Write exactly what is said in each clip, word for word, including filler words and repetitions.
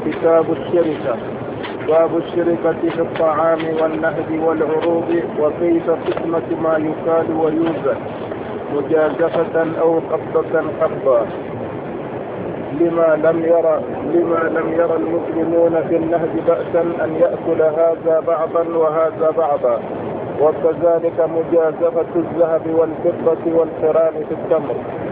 كتاب الشركة. باب الشركة في الطعام والنهب والعروض وكيف قسمة ما يكال ويوزن مجازفة أو قبضة قبضا. لما لم يرى لما لم يرى المسلمون في النهب بأسا أن يأكل هذا بعضا وهذا بعضا، وكذلك مجازفة الذهب والفضة والقران في التمر.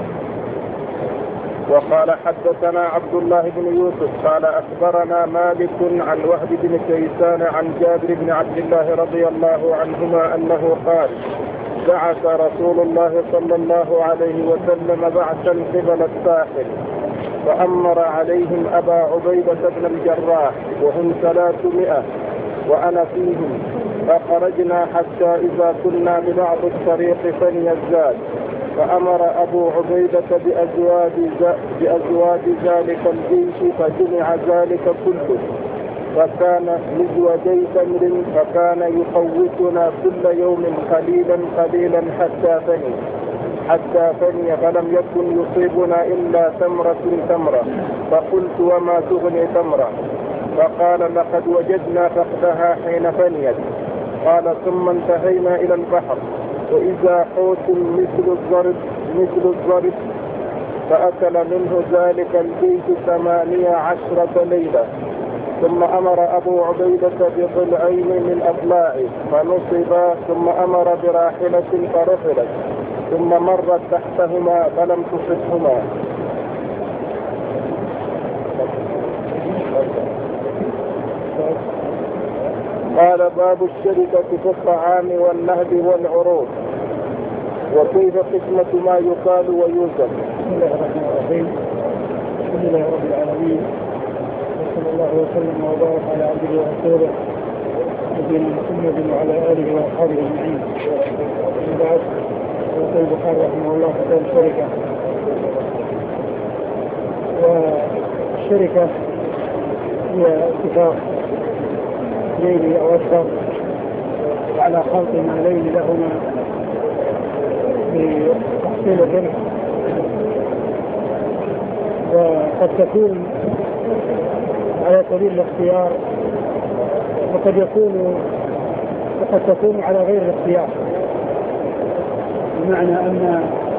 وقال حدثنا عبد الله بن يوسف قال أخبرنا مالك عن وهب بن كيسان عن جابر بن عبد الله رضي الله عنهما أنه قال: بعث رسول الله صلى الله عليه وسلم بعثا قبل الساحل فأمر عليهم أبا عبيدة بن الجراح وهم ثلاثمائة وأنا فيهم، فخرجنا حتى إذا كنا ببعض الطريق فني الزاد، فأمر أبو عبيدة بأزواج, بأزواج ذلك الجيش فجمع ذلك كله، فكان مزوجي تمر، فكان يقوتنا كل يوم قليلا قليلا حتى فني حتى فني فلم يكن يصيبنا إلا تمرة تمرة. فقلت: وما تغني تمرة؟ فقال: لقد وجدنا فقدها حين فنيت. قال: ثم انتهينا إلى البحر وإذا حوت مثل الضرب مثل الضرب فأكل منه ذلك الجيش ثمانية عشرة ليلة. ثم أمر أبو عبيدة بضلعين من أضلاعه فنصبا، ثم أمر براحلة فرحلت، ثم مرت تحتهما فلم تصبهما. قال: باب الشركة في الطعام والنهب والعروض وكيف قسمة ما يقال ويوزن. بسم الله الرحمن الرحيم. الحمد لله رب العالمين، وصلى الله وسلم وبارك على عبده ورسوله نبينا محمد وعلى آله وأصحابه أجمعين. من بعد، يقول البخاري رحمه الله كتاب الشركة. والشركة هي اتفاق ليلي أو أكثر على خلط مالين لهما بتحصيل الربح، وقد تكون على سبيل الاختيار وقد يكون وقد تكون على غير الاختيار، بمعنى أن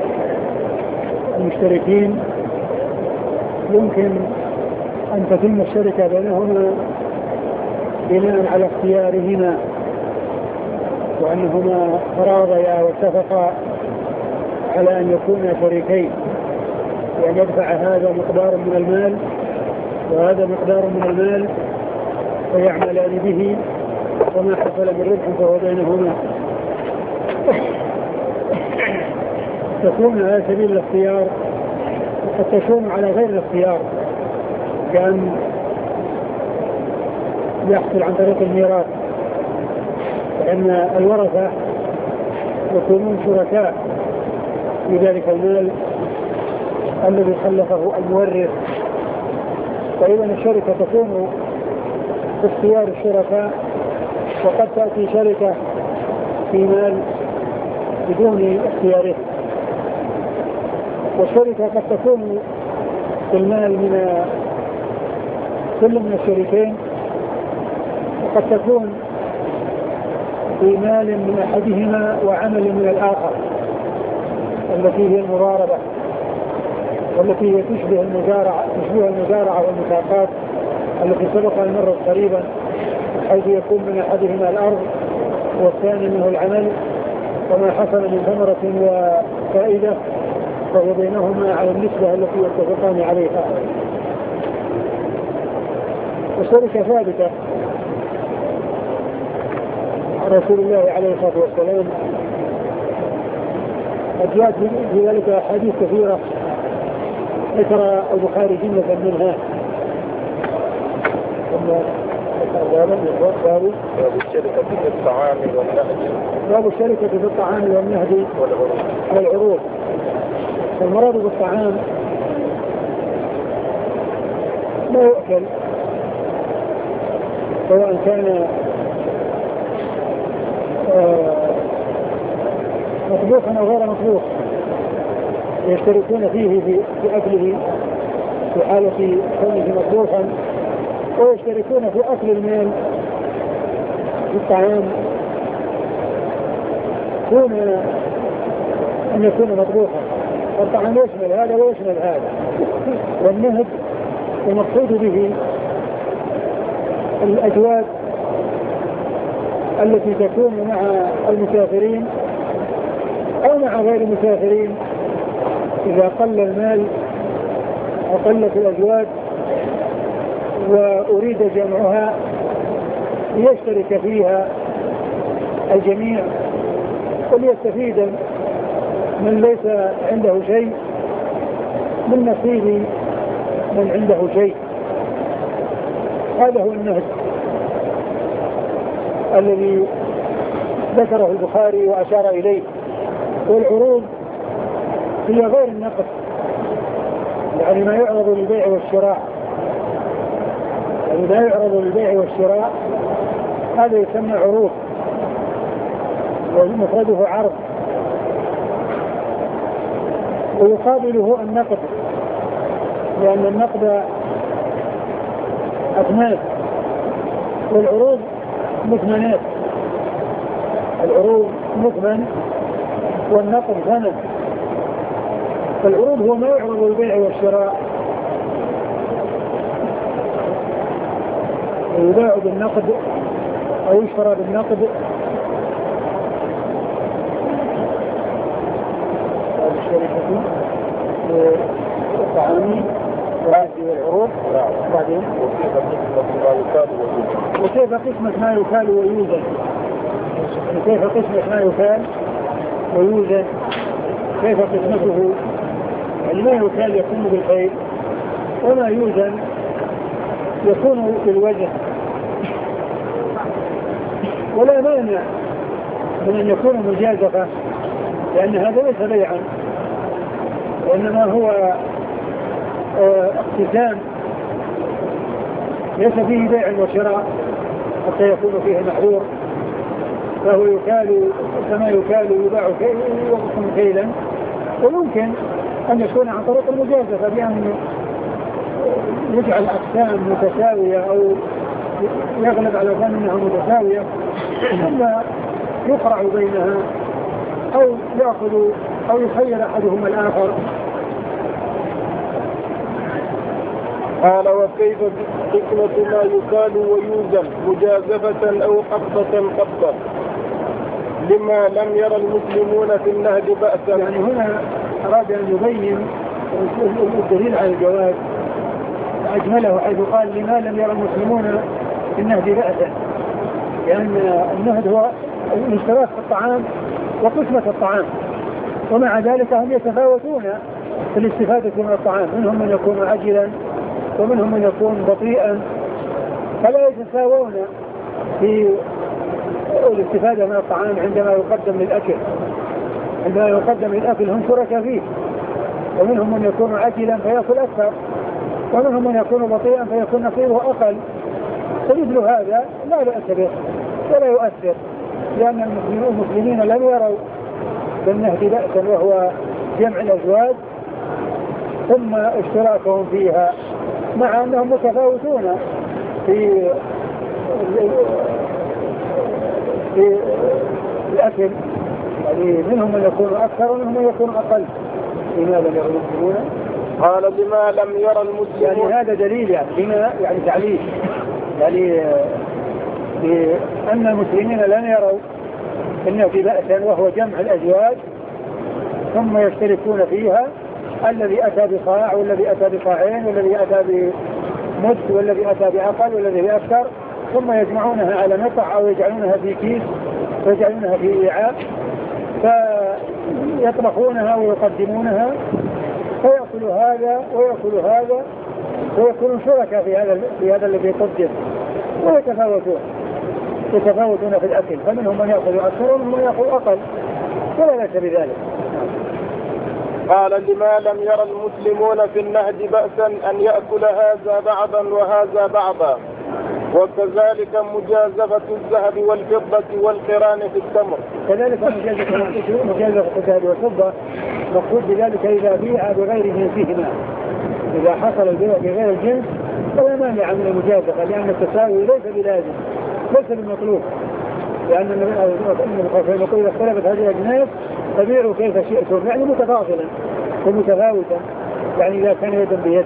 المشتركين يمكن أن تتم الشركة بينهما بناء على اختيارهما، وأنهما تراضيا واتفقا على أن يكونا شريكين، وأن يدفع هذا مقدار من المال وهذا مقدار من المال فيعملان به، وما حصل من ربح فهو بينهما. تكون على سبيل الاختيار وقد تكون على غير الاختيار، كأن يحصل عن طريق الميراث، لأن الورثة يكونون شركاء في ذلك المال الذي خلفه المورث. فإذا الشركة تكون باختيار الشركاء، وقد تأتي شركة في مال بدون اختياره، والشركة قد تكون في المال من كل من الشريكين، وقد تكون في مال من أحدهما وعمل من الآخر، التي هي المضاربة، والتي هي تشبه المزارعة تشبه المزارعة والمساقات التي سبق أن مرت قريبا، حيث يكون من أحدهما الأرض والثاني منه العمل، وما حصل من ثمرة وفائدة فهو بينهما على النسبة التي يتفقان عليها. والشركة ثابتة. رسول الله عليه الصلاة والسلام قد جاءت في ذلك أحاديث كثيرة، ذكر البخاري جملة منها. باب الشركة في الطعام والنهب باب الشركة في الطعام والنهب والعروض. المراد بالطعام ما يؤكل، سواء كان مطبوخا أو غير مطبوخ، يشتركون فيه في أكله في حالة كونه مطبوخا ويشتركون في أكل المال في الطعام دون أن يكون مطبوخا. الطعام يشمل هذا ويشمل هذا. والنهب المقصود به الأجواد التي تكون مع المسافرين أو مع غير المسافرين إذا قل المال أو قلت الأجواد وأريد جمعها ليشترك فيها الجميع وليستفيد من ليس عنده شيء من نصيب من عنده شيء. هذا هو النهج الذي ذكره البخاري وأشار إليه. والعروض هي غير النقد، يعني ما يعرض للبيع والشراء، يعني ما يعرض للبيع والشراء هذا يسمى عروض ومفرده عرض. ويقابله النقد، لأن النقد أثمان والعروض مثمنات. العروض مثمن والنقد ثمن. فالعروض هو ما يعرض للبيع والشراء، يباع بالنقد أو يشترى بالنقد. الشركة الطعامي وهذه العروض. بعدين وكيف قسمة ما يكال ويوزن. وكيف قسمة ما يكال ويوزن. كيف قسمته؟ يعني ما يكال يكون بالخير وما يوزن يكون بالوزن. ولا مانع من أن يكون مجازفة، لأن هذا ليس بيعا وإنما هو اقتسام ليس فيه بيع وشراء حتى يكون فيه محظور. فهو يكال كما يكال يباع ويقسم كيلا. وممكن أن يكون عن طريق المجازفة بأن يجعل أقسام متساوية أو يغلب على ظن أنها متساوية ثم يقرع بينها أو يأخذ أو يخير أحدهما الآخر. قال وكيف قسمة ما يكال ويوزن مجازفة أو قبضة قبضة لما لم يرى المسلمون في النهج بأسا. يعني هنا أراد أن يبين الدليل على الجواز أجمله حيث قال لما لم يرى المسلمون في النهج بأسا، لأن النهج هو الاشتراك في الطعام وقسمة الطعام، ومع ذلك هم يتفاوتون في الاستفادة من الطعام. منهم من يكون عاجلا ومنهم من يكون بطيئا، فلا يتساوون في الاستفادة من الطعام عندما يقدم للأكل. عندما يقدم للأكل هم شركاء فيه. ومنهم من يكون عاجلا فيأكل أكثر، ومنهم من يكون بطيئا فيكون نصيبه أقل. فمثل هذا لا بأس به ولا يؤثر، لأن المسلمين لم يروا بالنهج بأسا وهو جمع الأزواج ثم اشتراكهم فيها، مع أنهم متفاوتون في في الأكل. يعني منهم من يكون أكثر ومنهم من يكون أقل. لماذا لم يرى المسلمون؟ قال لما لم يرى المسلمون. يعني هذا دليل، يعني لما يعني تعليل، يعني لأن المسلمين لم يروا إنه في بأسا وهو جمع الأزواج ثم يشتركون فيها، الذي أتى بصاع والذي أتى بصاعين والذي أتى بمد والذي أتى بأقل والذي بأكثر، ثم يجمعونها على نطع أو يجعلونها في كيس ويجعلونها في وعاء فيطبخونها ويقدمونها، فيأكل هذا ويأكل هذا ويكونون شركاء في هذا في هذا الذي يقدم ويتفاوتون يتفاوتون في الأكل، فمنهم من يأكل أكثر ومنهم من يأكل أقل، ولا بأس بذلك. قال لما لم يرى المسلمون في النهج بأسا أن يأكل هذا بعضا وهذا بعضا، وكذلك مجازفة الذهب والفضة والقران في التمر. كذلك مجازفة الذهب والفضة مقصود بذلك إذا بيع بغير جنسهما، إذا حصل البيع بغير الجنس ولا مانع من المجازفة، لأن التساوي ليس بلازم، ليس بالمطلوب، لأن النبي يقول إذا اختلفت هذه الأجناس فبيعوا كيف شئتم، يعني متفاضلا ومتفاوتا، يعني إذا كان يدا بيد.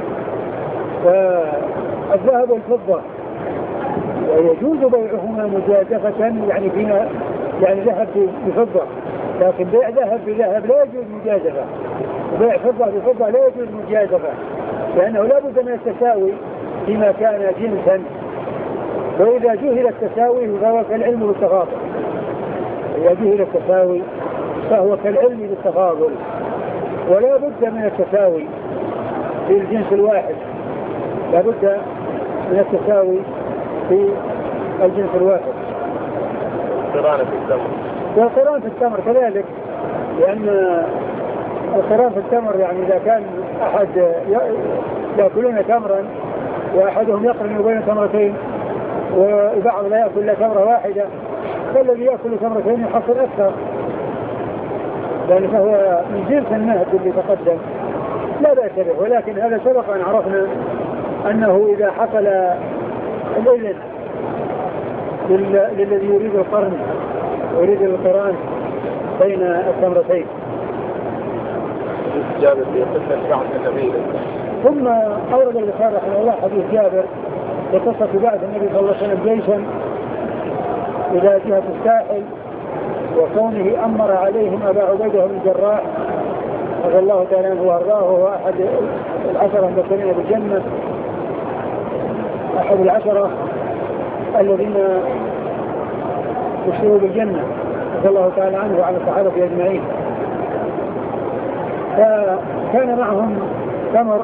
فالذهب والفضة ويجوز بيعهما مجازفة، يعني فيما يعني ذهب بفضة، لكن بيع ذهب بذهب لا يجوز مجازفة، وبيع فضة بفضة لا يجوز مجازفة، لأنه لا بد من التساوي فيما كان جنسا، وإذا جهل التساوي فهو كالعلم بالتفاضل، إذا جهل التساوي فهو كالعلم بالتفاضل، ولا بد من التساوي في الجنس الواحد، لا بد من التساوي في الجنس الواحد. قران في التمر، والقران في التمر كذلك، لأن القران في التمر يعني إذا كان أحد يأكلون تمرا وأحدهم يقرن بين تمرتين وبعض لا يأكل إلا تمرة واحدة، فالذي يأكل تمرتين يحصل أكثر، لأن فهو من جنس النهب اللي تقدم لا بأس به. ولكن هذا سبق أن عرفنا أنه إذا حصل الإذن للذي يريد القرن ويريد القران بين التمرتين. جابر في قصة بعث النبي، ثم أورد البخاري رحمه الله حديث جابر بقصة بعث النبي صلى الله عليه وسلم جيشا إلى جهة الساحل، وكونه أمر عليهم أبا عبيدة بن الجراح رضي الله تعالى عنه وأرضاه، وهو أحد العشرة المبشرين بالجنة، أحد العشرة الذين بشروا بالجنة رضي الله تعالى عنه وعلى الصحابة أجمعين. فكان معهم تمر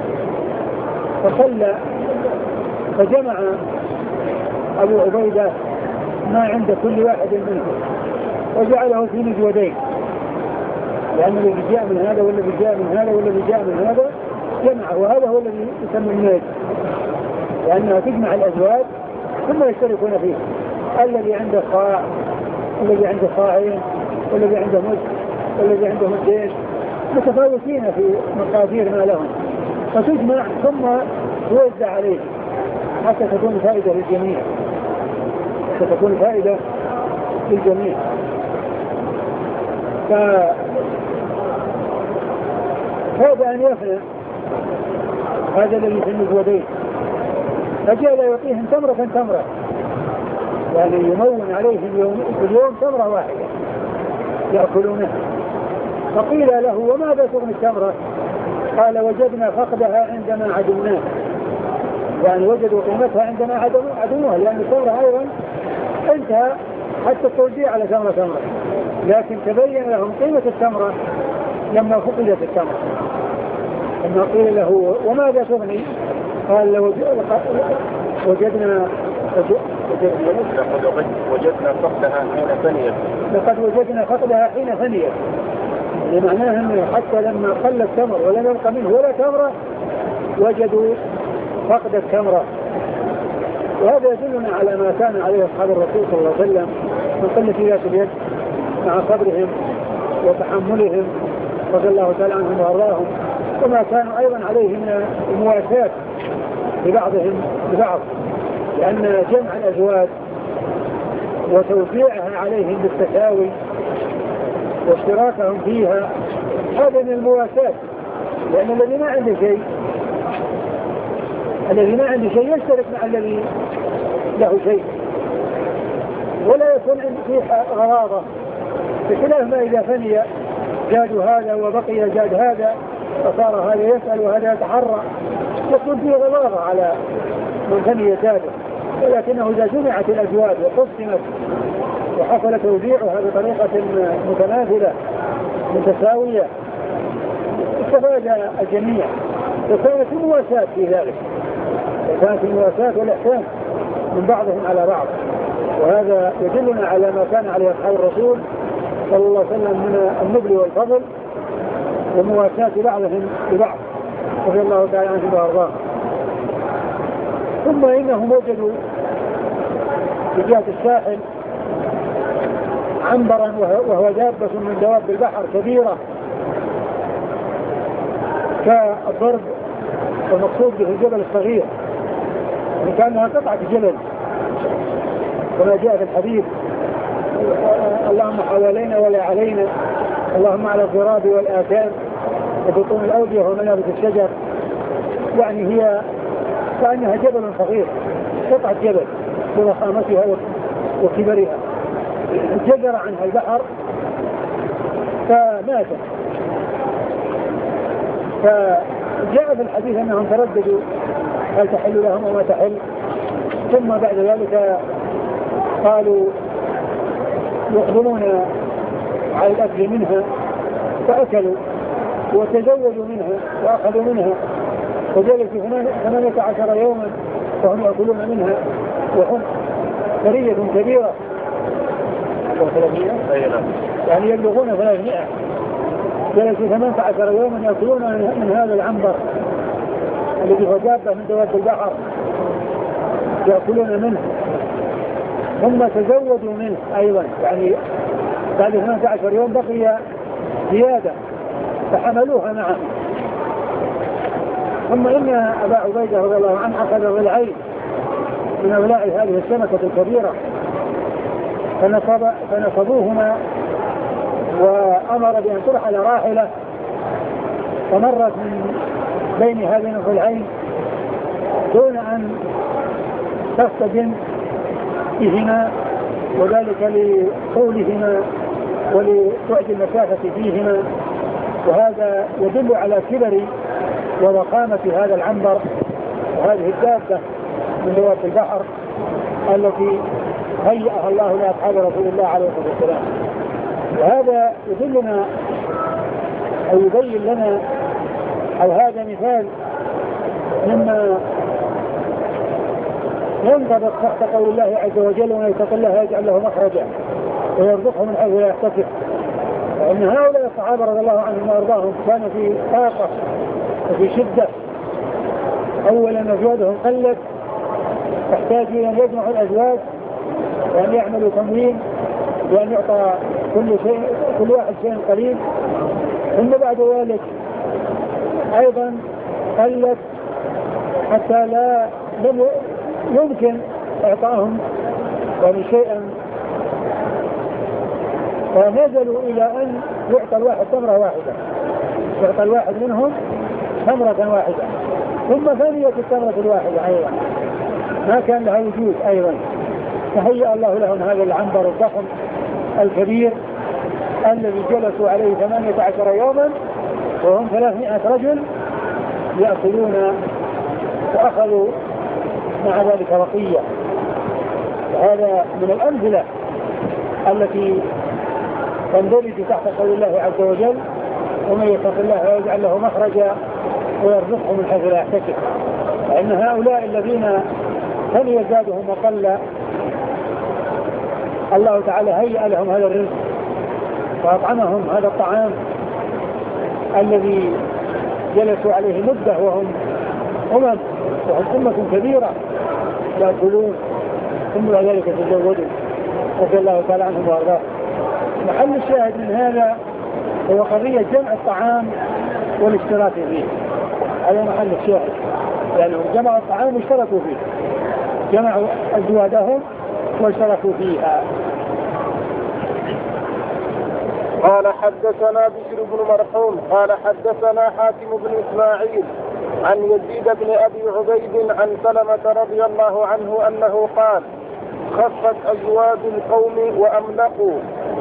فصلى، فجمع أبو عبيدة ما عند كل واحد منهم وجعله في مجودين، لأن الذي جاء من هذا والذي جاء من هذا والذي جاء من هذا جمعه، وهذا هو الذي يسمى الميز، لأنها تجمع الأزواج ثم يشتركون فيه، الذي عنده صاع والذي عنده صاعين والذي عنده مد والذي عنده مدين، متفاوتين في مقادير ما لهم، فتجمع ثم توزع عليه حتى تكون فائدة للجميع، حتى تكون فائدة للجميع. فهذا أن يفنى هذا الذي في المزودين، فجعل يعطيهم تمرة تمرة، يعني يمون عليهم يوم في اليوم تمرة واحدة يأكلونها. فقيل له وماذا تغني التمرة؟ قال وجدنا فقدها عندما عدمناه، يعني وجدوا قيمتها عندما عدموها، لأن التمرة أيضا انتهى حتى التوزيع على تمرة تمرة، لكن تبين لهم قيمة التمرة لما فقدت التمرة. لما قيل له وماذا تغني؟ قال وجدنا وجدنا فقدها حين فنيت، لقد وجدنا فقدها حين فنيت، لمعناها أنه حتى لما قل التمر ولم يبقى منه ولا تمرة وجدوا فقد التمرة. وهذا يدلنا على ما كان عليه أصحاب الرسول صلى الله عليه وسلم من قلة ذات اليد مع صبرهم وتحملهم رضي الله تعالى عنهم وأرضاهم، وما كانوا أيضا عليه من المواساة لبعضهم ببعض، لأن جمع الأزواج وتوزيعها عليهم بالتساوي واشتراكهم فيها هذا من المواساة، لأن الذي ما عنده شيء الذي ما عنده شيء يشترك مع الذي له شيء، ولا يكون فيه غراضة، بخلاف ما إذا فني زاد هذا وبقي زاد هذا فصار هذا يسأل وهذا يتحرى، يكون فيه غراضة على من فني زاده. ولكنه إذا جمعت الأزواج وقسمت وحصل توزيعها بطريقة متماثلة متساوية استفاد الجميع، وكانت المواساة في ذلك، وكانت المواساة والإحسان من بعضهم على بعض. وهذا يدلنا على ما كان عليه أصحاب الرسول صلى الله عليه وسلم من النبل والفضل ومواساة بعضهم لبعض رضي الله تعالى عنهم وأرضاهم. ثم إنهم وجدوا في جهة الساحل عنبرا وهو دابة من دواب البحر كبيرة كالضرب، والمقصود به الجبل الصغير، وكانها قطعة جبل كما جاء في الحديث اللهم حوالينا ولا علينا، اللهم على الضراب والآثام وبطون الأودية ومنابت الشجر. يعني هي كأنها جبل صغير، قطعة جبل بضخامتها وكبرها، جزر عنها البحر فماتت. فجاء في الحديث أنهم ترددوا هل تحل لهم وما تحل، ثم بعد ذلك قالوا يقبلون على الأكل منها فأكلوا وتزوجوا منها وأخذوا منها وجلسوا ثمانية عشر يوما وهم يأكلون منها وهم ثرية كبيرة يعني يبلغون ثلاثمائة، جلسوا ثمانية عشر يوما يأكلون من هذا العنبر الذي هو دابة من دواب البحر يأكلون منه، ثم تزودوا منه أيضا يعني بعد ثمانية عشر يوم بقي زيادة فحملوها معهم. ثم إن أبا عبيدة رضي الله عنه أخذ ضلعين من أولاء هذه السمكة الكبيرة فنصب فنصبوهما وأمر بأن ترحل راحلة فمرت من بين هذين الضلعين دون أن تصطدم بهما، وذلك لطولهما ولبعد المسافة فيهما، وهذا يدل على كبر وضخامة هذا العنبر وهذه الدابة من دواب البحر التي هيئها الله لأصحاب رسول الله عليه الصلاة والسلام. وهذا يدلنا أو يبين لنا أو هذا مثال مما ينطبق تحت قول الله عز وجل ومن يتق الله يجعل له مخرجا ويرزقه من حيث لا يحتسب. فإن هؤلاء الصحابة رضي الله عنهم وأرضاهم كانوا في طاقة وفي شدة، أولا أزواجهم قلت تحتاجوا أن يجمعوا الأزواج وأن يعملوا تموين وأن يعطى كل شيء كل واحد شيء قليل، ثم بعد ذلك أيضا قلت حتى لا لم يمكن إعطائهم يعني شيئا، فنزلوا إلى أن يعطى الواحد تمرة واحدة، يعطى الواحد منهم تمرة واحدة، ثم ثانية التمرة الواحدة أيضا ما كان لها وجود أيضا. فهيأ الله لهم هذا العنبر الضخم الكبير الذي جلسوا عليه ثمانية عشر يوما وهم ثلاثمائة رجل يأكلون، وأخذوا مع ذلك بقية. وهذا من الأمثلة التي تندرج تحت قول الله عز وجل ومن يتق الله ويجعل له مخرجا ويرزقه من حيث لا يحتسب. فإن هؤلاء الذين لم يزادهم وقل الله تعالى هيأ لهم هذا الرزق وأطعمهم هذا الطعام الذي جلسوا عليه مدة وهم أمم وهم أمة كبيرة يأكلون ثم ذلك تزودوا رضي الله تعالى عنهم وأرضاهم. محل الشاهد من هذا هو قضية جمع الطعام والاشتراك فيه، هذا محل الشاهد، لأنهم يعني جمعوا الطعام واشتركوا فيه، جمعوا أزواجهم واشتركوا فيها. قال حدثنا بشر بن مرحوم قال حدثنا حاتم بن إسماعيل عن يزيد بن أبي عبيد عن سلمة رضي الله عنه أنه قال خفت أزواج القوم وأملقوا.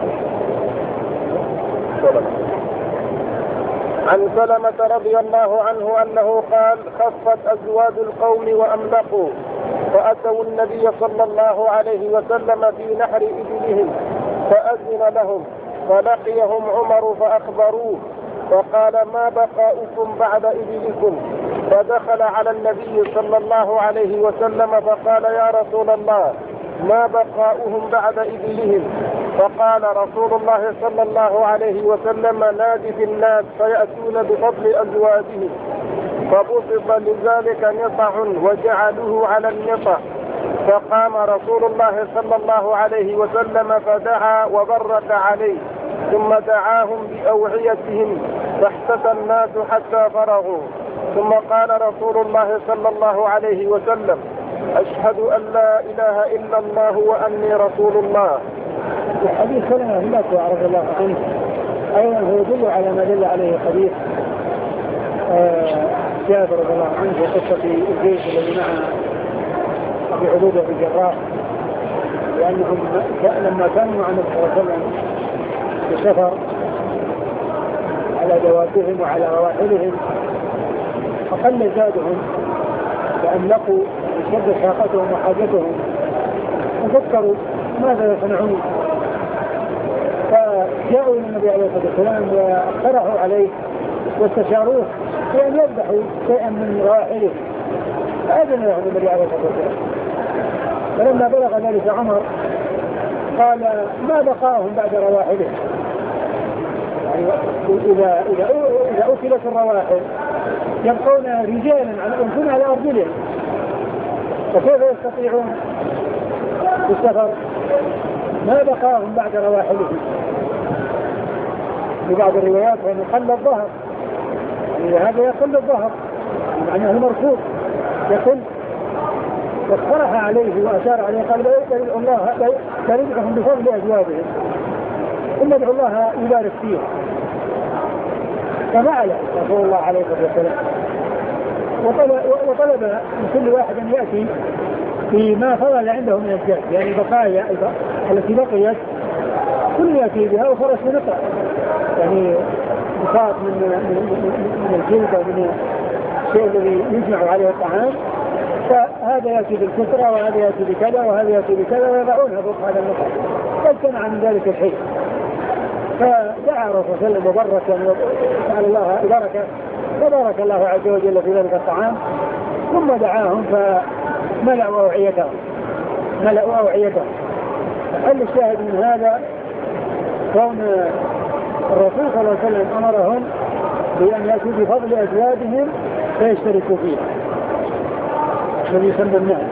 عن سلمة رضي الله عنه أنه قال خفت أزواج القوم وأملقوا فأتوا النبي صلى الله عليه وسلم في نحر إبلهم فأذن لهم فلقيهم عمر فأخبروه وقال ما بقاؤكم بعد إبلكم؟ فدخل على النبي صلى الله عليه وسلم فقال يا رسول الله ما بقاؤهم بعد إبلهم؟ فقال رسول الله صلى الله عليه وسلم نادي في الناس فيأتون بفضل أزواجهم. فبسط لذلك نطع وجعلوه على النطع. فقام رسول الله صلى الله عليه وسلم فدعا وبرك عليه ثم دعاهم بأوعيتهم فاحتسى الناس حتى فرغوا. ثم قال رسول الله صلى الله عليه وسلم أشهد أن لا إله إلا الله وأني رسول الله. حديث سلمة بن الأكوع رضي الله عنه أيضا هو يدل على ما دل عليه حديث جابر رضي الله عنه في قصة الجيش الذي مع أبي عبيدة بن الجراح، لأنهم لما كانوا مع النبي صلى الله عليه وسلم في سفر على دوابهم وعلى رواحلهم فقل زادهم فأملقوا بشد شاقتهم وحاجتهم وفكروا ماذا يصنعون، فجاءوا إلى النبي عليه الصلاة والسلام واقترحوا عليه واستشاروه بأن يذبحوا شيئا من رواحلهم، فأذن لهم النبي عليه الصلاة والسلام. فلما بلغ ذلك عمر قال ما بقاهم بعد رواحلهم، يعني إذا إذا إذا أكلت الرواحل يبقون رجالا يمشون على أرجلهم، فكيف يستطيعون بالسفر؟ ما بقاهم بعد رواحلهم. في بعض الروايات أنه قل الظهر، يعني هذا يقل الظهر معناه المركوب يقل، واقترح عليه وأشار عليه قال لا يدعو الله لا يدعهم بفضل أزواجهم ثم ادعو الله يبارك فيه، ففعل رسول الله عليه الصلاة والسلام وطلب, وطلب من كل واحد أن يأتي فيما فضل عنده من الزاد، يعني البقايا التي بقيت كل يأتي بها وفرش بنقع، يعني بساط من, من, من الجلد ومن الشيء الذي يجمع عليه الطعام، فهذا يأتي بالكسرة وهذا يأتي بكذا وهذا يأتي بكذا ويضعونها فوق هذا النقع، فاجتمع من ذلك الحين. فدعا رسول الله صلى الله عليه وسلم وسأل الله البركة فبارك الله عز وجل في ذلك الطعام، ثم دعاهم فملأوا أوعيتهم ملأوا أوعيتهم. هل الشاهد من هذا كون الرسول صلى الله عليه وسلم أمرهم بأن يأتوا بفضل أزواجهم فيشتركوا فيه الذي يسمى الناس.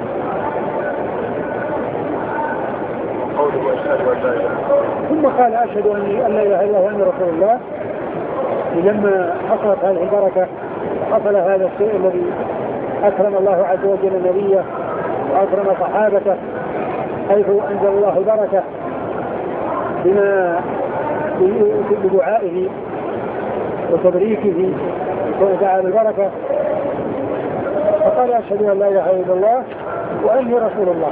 ثم قال أشهد أن لا إله إلا الله وأني رسول الله. لما حصلت هذه البركة حصل هذا الشيء الذي أكرم الله عز وجل نبيه وأكرم صحابته، حيث أنزل الله البركة بما بدعائه وتبريكه ودعا بالبركة، فقال أشهد أن لا إله إلا الله وأني رسول الله.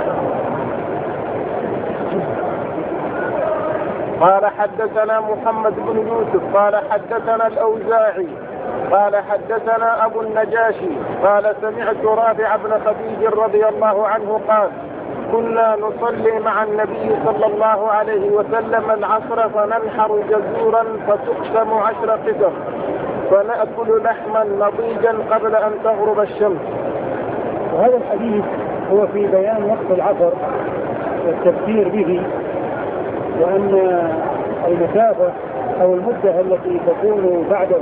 قال حدثنا محمد بن يوسف قال حدثنا الأوزاعي قال حدثنا أبو النجاشي قال سمعت رافع بن خديج رضي الله عنه قال كنا نصلي مع النبي صلى الله عليه وسلم العصر فننحر جزورا فتقسم عشر قسم فنأكل لحما نضيجا قبل أن تغرب الشمس. وهذا الحديث هو في بيان وقت العصر والتفكير به، وأن المسافة أو المدة التي تكون بعده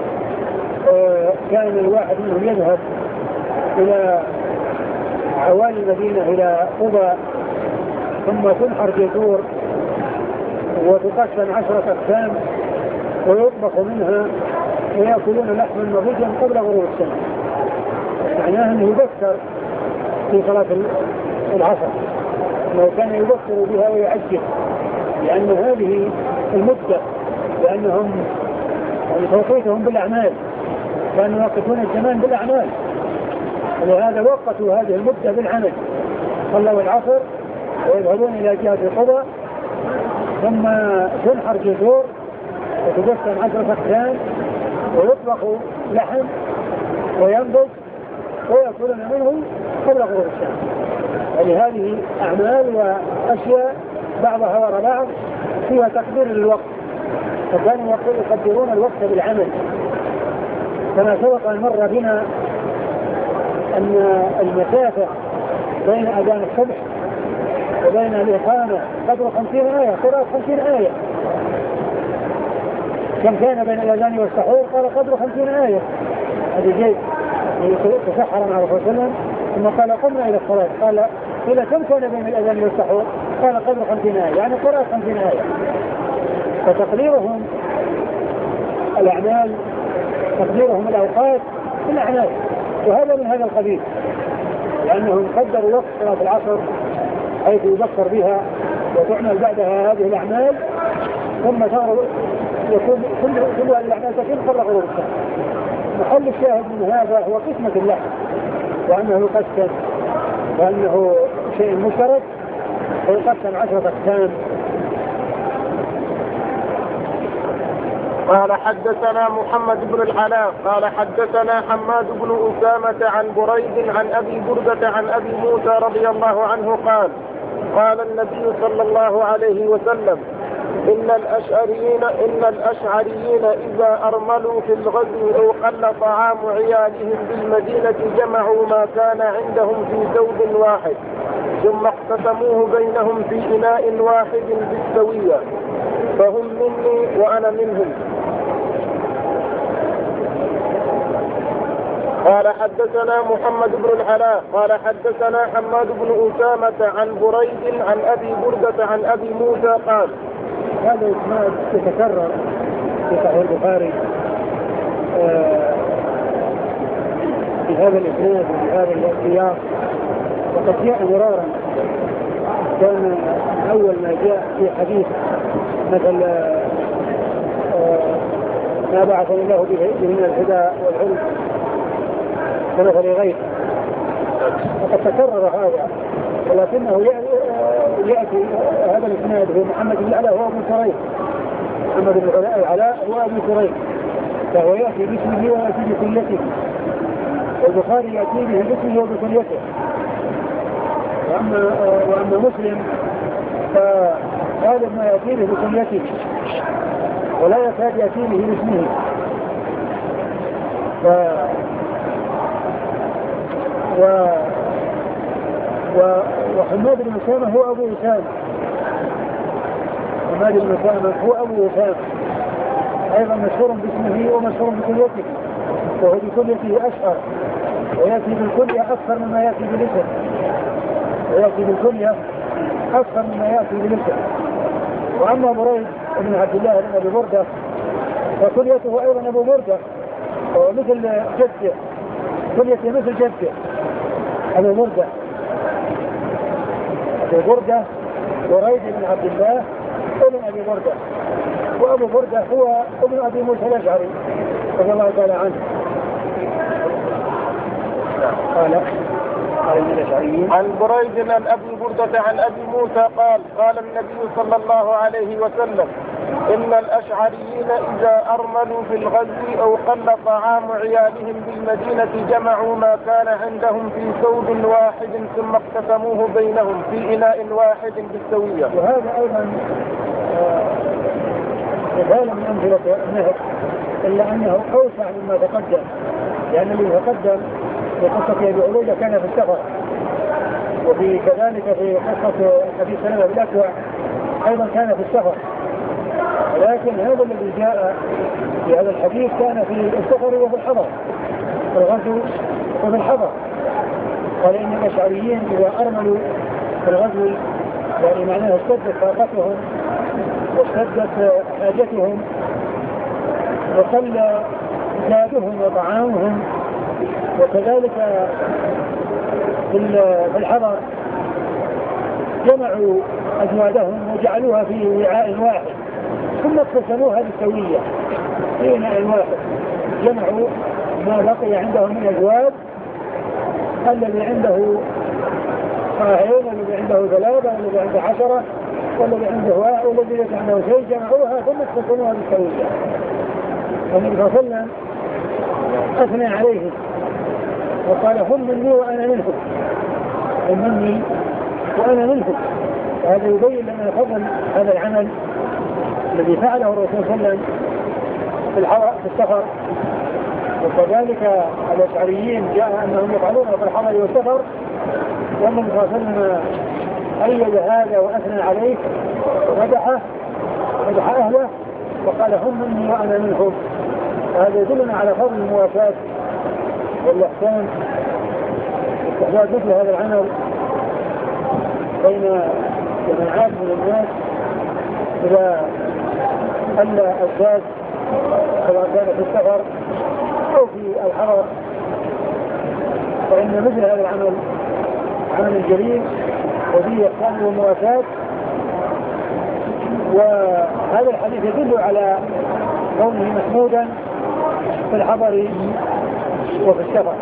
كان الواحد منهم يذهب إلى عوالي المدينة إلى قبى ثم تنحر جزور وتقسم عشرة أقسام ويطبخ منها ويأكلون لحما نضيجا قبل غروب الشمس، معناه أنه يبكر في صلاة العصر، لو كان يبكر بها ويعجل، لأن هذه المدة لأنهم يعني توقيتهم بالأعمال كانوا يوقفون الزمان بالأعمال، ولهذا وقتوا هذه المدة بالعمل، صلوا العصر ويذهبون إلى جهة قبى ثم تنحر جزور وتقسم عشرة أقسام ويطبخ لحم وينضج ويأكلون منه قبل غروب الشمس. ولهذه أعمال وأشياء بعضها وراء بعض فيها تقدير للوقت، فكانوا يقدرون الوقت بالعمل، كما سبق أن مر بنا أن المسافة بين أذان الصبح وبين الإقامة قدر خمسين آية، قراءة خمسين آية. كم كان بين الأذان والسحور؟ قال قدر خمسين آية. هذا جيد تسحر مع رسول الله صلى الله عليه وسلم ثم قال قمنا إلى الصلاة، قال إلى كم كان بين الأذان والسحور؟ قال قدر خمسين آية، يعني قراءة خمسين آية. فتقديرهم الأعمال تقديرهم الأوقات في الأعمال، وهذا من هذا القبيل. لأنهم قدروا وقت صلاة العصر حيث يبكر بها وتعمل بعدها هذه الأعمال، ثم صاروا يكون كل كل هذه الأعمال تكون قبل غروب الشمس. محل الشاهد من هذا هو قسمة اللحم، وأنه يقسم، وأنه شيء مشترك ويقسم عشرة أقسام. قال حدثنا محمد بن العلاء قال حدثنا حماد بن أسامة عن بريد عن أبي بردة عن أبي موسى رضي الله عنه قال قال النبي صلى الله عليه وسلم إن الأشعريين إن الأشعريين إذا أرملوا في الغزو أو قل طعام عيالهم بالمدينة جمعوا ما كان عندهم في ثوب واحد ثم اقتسموه بينهم في إناء واحد بالسوية، فهم مني وأنا منهم. قال حدثنا محمد بن العلاء قال حدثنا حماد بن أسامة عن بريد عن أبي بردة عن أبي موسى قال. هذا الإسناد يتكرر في صحيح البخاري آه في هذا الإسناد وفي هذا السياق، وقد جاء مرارا. كان أول ما جاء في حديث مثل آه ما بعثني الله به من الهدى والعلم كمثل غيث، وقد تكرر هذا، ولكنه يأتي هذا الإسناد هو محمد بن العلاء هو أبو كريم، محمد بن العلاء هو أبو كريم، فهو يأتي باسمه ويأتي بكنيته، والبخاري يأتي به باسمه وبكنيته. وأما وأما مسلم فغالب ما يأتي به بكنيته ولا يكاد يأتي به باسمه. ف و وحماد بن أسامة هو أبو أسامة، حماد بن أسامة هو أبو أسامة أيضا مشهور باسمه ومشهور بكنيته، وهو بكنيته أشهر، ويأتي بالكنية أكثر مما يأتي بالاسم، ويأتي بالكنية أكثر مما يأتي بالاسم. وأما بريد بن عبد الله بن أبي بردة فكنيته أيضا أبو بردة، ومثل جده، كنيته مثل جده أبو بردة. أبو بردة بريد بن عبد الله ابن أبي بردة، وأبو بردة هو ابن أبي موسى الأشعري رضي الله تعالى عنه. قال عن بريد عن أبي بردة عن أبي موسى قال قال النبي صلى الله عليه وسلم إن الأشعريين إذا أرملوا في الغزو أو قل طعام عيالهم بالمدينة جمعوا ما كان عندهم في ثوب واحد ثم اقتسموه بينهم في إناء واحد بالسوية. وهذا أيضا مثال من أمثلة النهر، إلا أنه أوسع مما تقدم، لأن الذي تقدم في قصة أبي عبيدة كان في السفر، وفي كذلك في قصة أبي سلمة بالأكوع أيضا كان في السفر، ولكن هذا الذي جاء في هذا الحديث كان في السفر وفي الحضر، في الغزو وفي الحضر. قال إن الأشعريين إذا أرملوا في الغزو يعني معناه اشتدت طاقتهم واشتدت حاجتهم وقل زادهم وطعامهم، وكذلك في الحضر جمعوا أزوادهم وجعلوها في وعاء واحد ثم اقتسموها بالسوية في إناء واحد. جمعوا ما بقي عندهم من أزواد، الذي عنده صاعين والذي عنده ثلاثة والذي عنده عشرة والذي عنده واحد والذي ليس عنده شيء، جمعوها ثم اقتسموها بالسوية. والنبي صلى الله عليه وسلم أثنى عليهم وقال هم مني وأنا منهم، هم مني وأنا منهم. وهذا يبين لنا فضل هذا العمل الذي فعله الرسول صلى الله عليه وسلم في في السفر، وكذلك الأشعريين جاء أنهم يفعلونه في الحضر والسفر، والنبي صلى الله عليه وسلم أيد هذا وأثنى عليه ومدحه مدح أهله وقال هم مني وأنا منهم. وهذا يدلنا على فضل المواساة والإحسان واستحباب مثل هذا العمل بين جماعات من الناس إذا قل الزاد، سواء كان في السفر أو في الحضر، فإن مثل هذا العمل عمل جليل وفيه إحسان ومواساة. وهذا الحديث يدل على كونه محمودا في الحضر وفي السفر.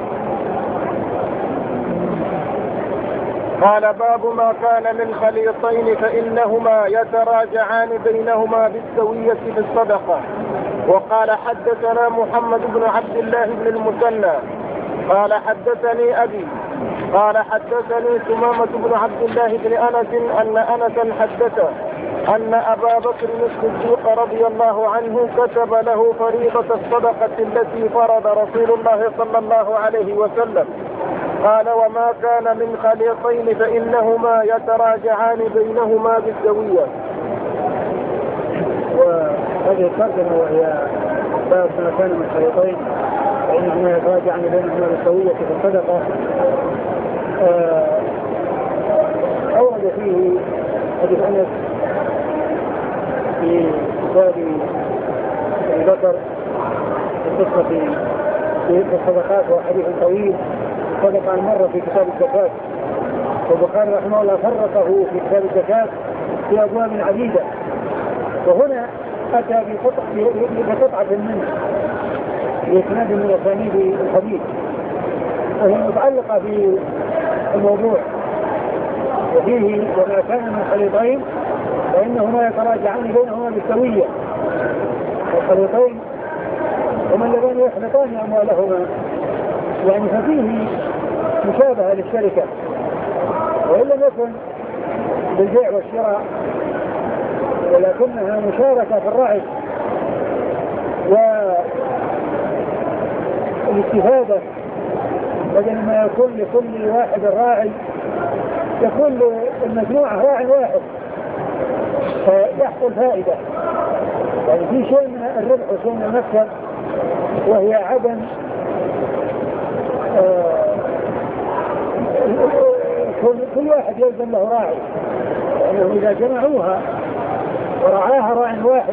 قال باب ما كان من خليطين فإنهما يتراجعان بينهما بالسوية في الصدقة. وقال حدثنا محمد بن عبد الله بن المثنى قال حدثني أبي قال حدثني ثمامة بن عبد الله بن أنس أن أنسا حدثه أن أبا بكر الصديق رضي الله عنه كتب له فريضة الصدقة التي فرض رسول الله صلى الله عليه وسلم. قال وما كان من خليطين فإنهما يتراجعان بينهما بالسوية. وهذه الترجمة وهي باب ما كان من خليطين فإنهما يتراجعان بينهما بالسوية في الصدقة. أورد فيه حديث أنس في كتاب أبي بكر في قصة في الصدقات، وحديث طويل صدق عن مرة في كتاب الزكاة، والبخاري رحمه الله فرقه في كتاب الزكاة في أبواب عديدة، وهنا أتى بقطعة منه بإسناد من أسانيد الحديث وهي متعلقة في الموضوع. وفيه وما كان من خليطين فإنهما يتراجعان بينهما بالسوية. والخليطين هما اللذان يخلطان أموالهما، يعني ففيه مشابهة للشركة، وإن لم يكن بالبيع والشراء ولكنها مشاركة في الرعي والاستفادة. بدل ما يكون لكل واحد راعي يكون المجموعة راعي واحد فيحصل فائدة، يعني في شيء من الربح وشيء من المكسب، وهي عدم آه كل واحد يلزم له راعي، يعني إذا جمعوها ورعاها راع واحد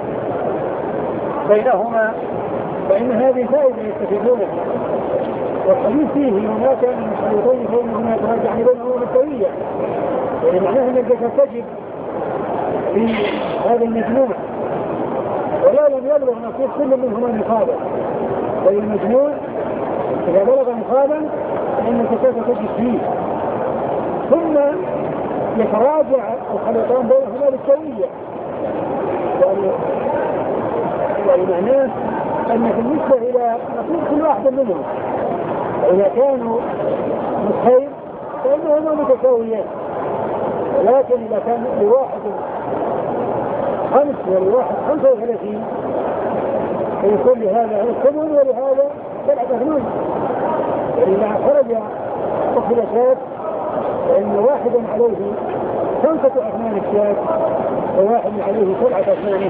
بينهما فإن هذه فائدة يستفيدونها. والحديث فيه وما كان من خليطين فإنهما يتراجعان بينهما بالسوية، يعني معناه أن الزكاة تجب في هذا المجموع، ولا لم يبلغ نصيب كل منهما نصابا، بل المجموع إذا بلغ نصابا فإن الزكاة تجب فيه، ثم يتراجع الخليطان بينهما بالسوية. يعني يعني معناه أن بالنسبة إلى نصيب كل واحد منهم إذا كانوا متخير فإنهما متساويان، ولكن إذا كان لواحد خمس ولواحد خمسة وثلاثين فيكون لهذا الثمن ولهذا سبعة ثمانية. إذا خرج أخذ الشاة فإن واحدا عليه خمسة أثمان الشاة وواحد عليه سبعة أثمان.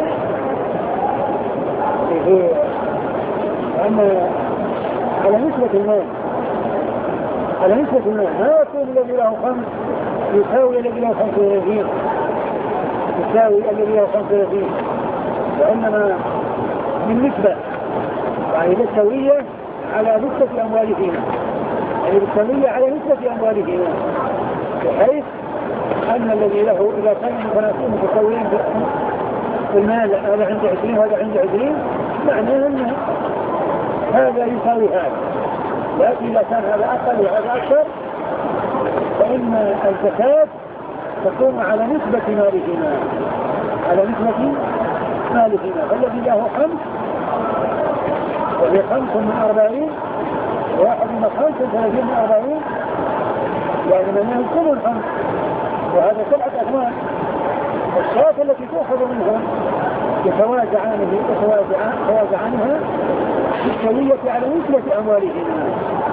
أما على نسبة المال على نسبة المال ما يكون الذي له خمس يساوي الذي له خمس وثلاثين يساوي الذي له خمس وثلاثين، وإنما من نسبة يعني بالسوية على نسبة أموالهما، يعني بالسوية على نسبة أموالهما، بحيث أن الذي له إذا كان متساويين في المال هذا عنده عشرين وهذا عنده عشرين معناه أن هذا يساوي هذا، لكن إذا كان هذا أقل وهذا أكثر فإن الزكاة تكون على نسبة مالهما على نسبة مالهما، فالذي له خمس وهي خمس من أربعين واحد من خمس ثلاثين من أربعين، يعني منها الكل خمس وهذا سبعة أثمان. الشاة التي تأخذ منها يتواجعان يتواجعانها بالسوية على نسبة أموالهما.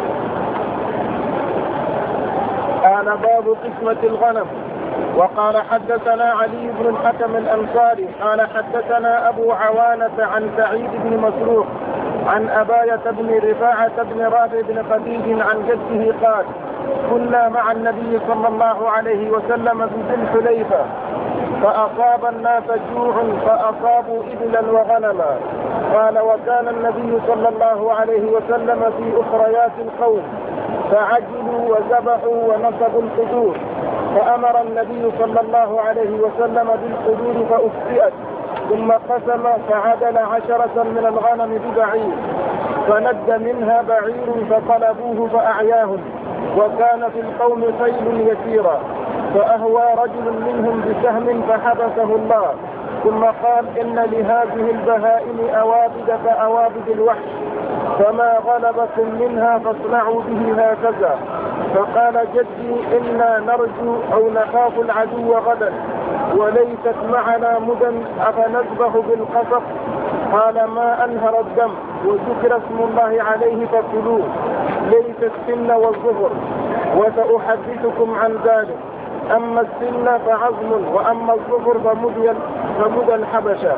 قال باب قسمة الغنم. وقال حدثنا علي بن الحكم الأنصاري قال حدثنا أبو عوانة عن سعيد بن مسروق عن أباية بن رفاعة بن رافع بن خديج عن جده قال كنا مع النبي صلى الله عليه وسلم في ذي الحليفة فأصاب الناس جوع فأصابوا إبلا وغنما. قال وكان النبي صلى الله عليه وسلم في أخريات القوم فعجلوا وذبحوا ونصبوا القدور، فأمر النبي صلى الله عليه وسلم بالقدور فأفئت، ثم قسم فعدل عشرة من الغنم ببعير، فند منها بعير فطلبوه فأعياهم، وكان في القوم خيل يسيرا، فأهوى رجل منهم بسهم فحبسه الله، ثم قال إن لهذه البهائم أوابد كأوابد الوحش، فما غلبكم منها فاصنعوا به هكذا. فقال جدي إنا نرجو أو نخاف العدو غدا وليست معنا مدى أفنذبح بالقصص؟ قال ما أنهر الدم وذكر اسم الله عليه فكلوه، ليس السن والظفر، وسأحدثكم عن ذلك. أما السن فعظم، وأما الظفر فمدى فمدى الحبشة.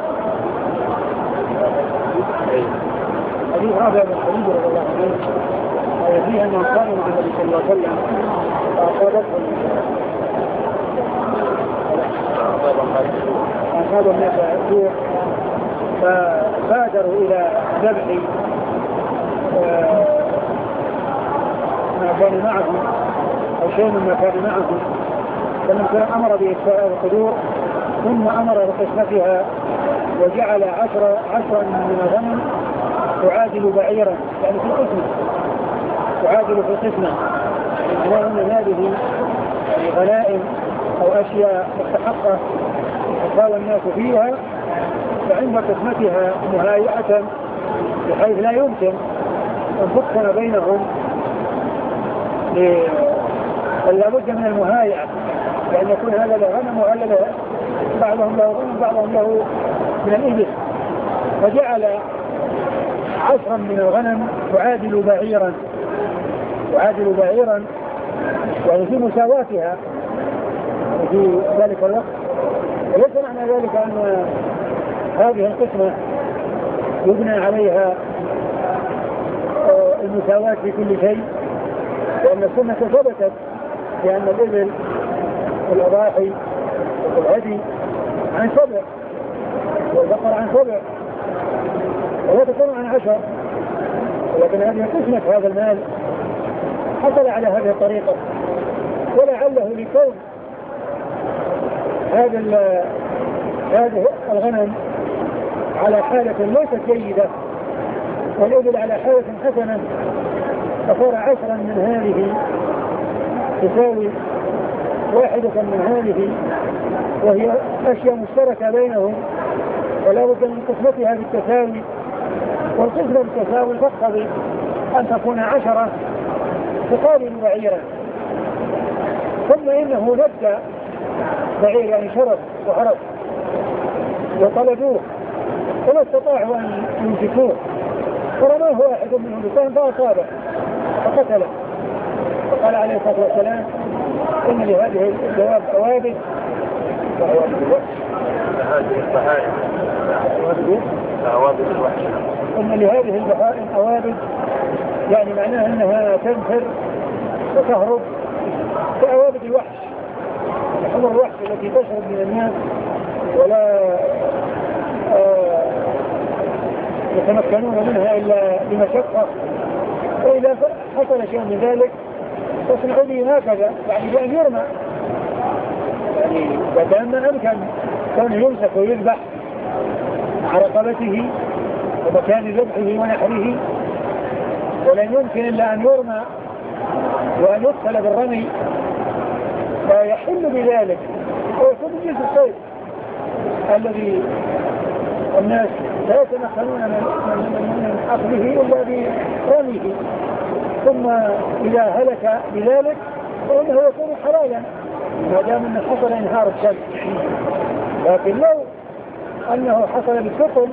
حديث هذا من حديث رضي الله عنه فيه أنه قال النبي صلى الله عليه وسلم أصاب الناس الجوع فبادروا إلى ذبح ما كان معهم أو شيء مما كان معهم، فلما أمر بإكفاء القدور ثم أمر بقسمتها وجعل عشرة عشرا من الغنم تعادل بعيرا، يعني في القسمة تعادل في القسمة، يعني أن هذه غنائم أو أشياء مستحقة يتساوى الناس فيها، فعند قسمتها مهايئة بحيث لا يمكن أن تقسم بينهم، لا بد من المهايئة، لأن يكون هذا له غنم وهذا له، بعضهم له غنم بعضهم له من الإبل، فجعل عشرا من الغنم تعادل بعيرا تعادل بعيرا يعني في مساواتها في ذلك الوقت. وليس معنى ذلك أن هذه القسمة يبنى عليها المساواة في كل شيء، لأن السنة ثبتت بأن الإبل والأضاحي والهدي عن سبع والبقر عن سبع ولا تكون عن عشر، ولكن هذه قسمة هذا المال حصل على هذه الطريقة، ولعله لكون هذا هذه الغنم على حالة ليست جيدة والإبل على حالة حسنة، فصار عشرا من هذه تساوي واحدة من هذه، وهي أشياء مشتركة بينهم، ولا بد من قسمتها بالتساوي، والقسمة بالتساوي تقتضي أن تكون عشرة تقابل بعيرا. ثم إنه نبدأ بعير يعني شرف وحرف وطلبوه وما استطاعوا أن يمسكوه، فرماه واحد منهم بسهم فأصابه فقتله، فقال عليه الصلاة والسلام إن لهذه الجواب أوابد أوابد الوحش، إن لهذه البهائم أوابد، يعني معناها أنها تنفر وتهرب كأوابد الوحش، حمر الوحش التي تشرب من الناس ولا آه يتمكنون منها إلا بمشقة، وإذا حصل شيء من ذلك تصنع به هكذا، يعني بأن يرمى، يعني كأن أمكن كان يمسك ويذبح مع رقبته ومكان ذبحه ونحره، ولن يمكن إلا أن يرمى وأن يقتل بالرمي، فيحل بذلك ويكون جنس الصيد الذي الناس لا يتمكنون من أخذه إلا برميه، ثم إذا هلك بذلك فإنه يكون حلالا ما دام أنه حصل انهار الشمس. لكن لو أنه حصل بالسقم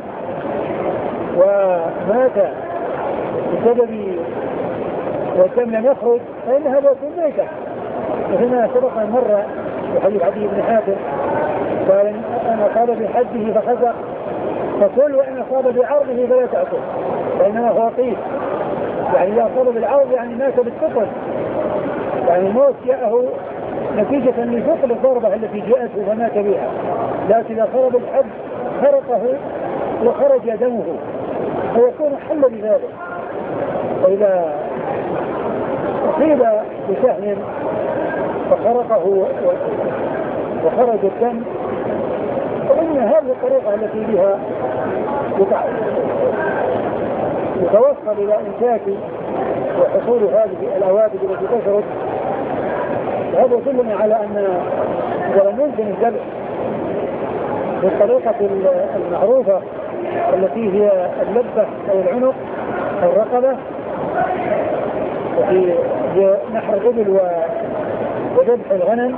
ومات بسبب والدم لم يخرج فإن هذا يكون ميتا، وهنا سبق مرة في حديث عدي بن حاتم قال أن أصاب بحده فخزق، فكل وإن أصاب بعرضه فلا تأكل فإنما هو قيس، يعني إذا أصاب بالعرض يعني مات بالثقل، يعني الموت جاءه نتيجة لثقل الضربة التي جاءته فمات بها، لكن إذا صاب بالحد خرقه وخرج دمه فيكون حل بذلك. وإذا قيل بسهم فخرقه وخرج الدم، فإن هذه الطريقة التي بها يتوصل إلى إمساك وحصول هذه الأوابد التي تشرد، هذا يدلنا على أن ولم يمكن الذبح بالطريقة المعروفة التي هي اللبة أو العنق أو الرقبة، وفي نحر الإبل وذبح الغنم،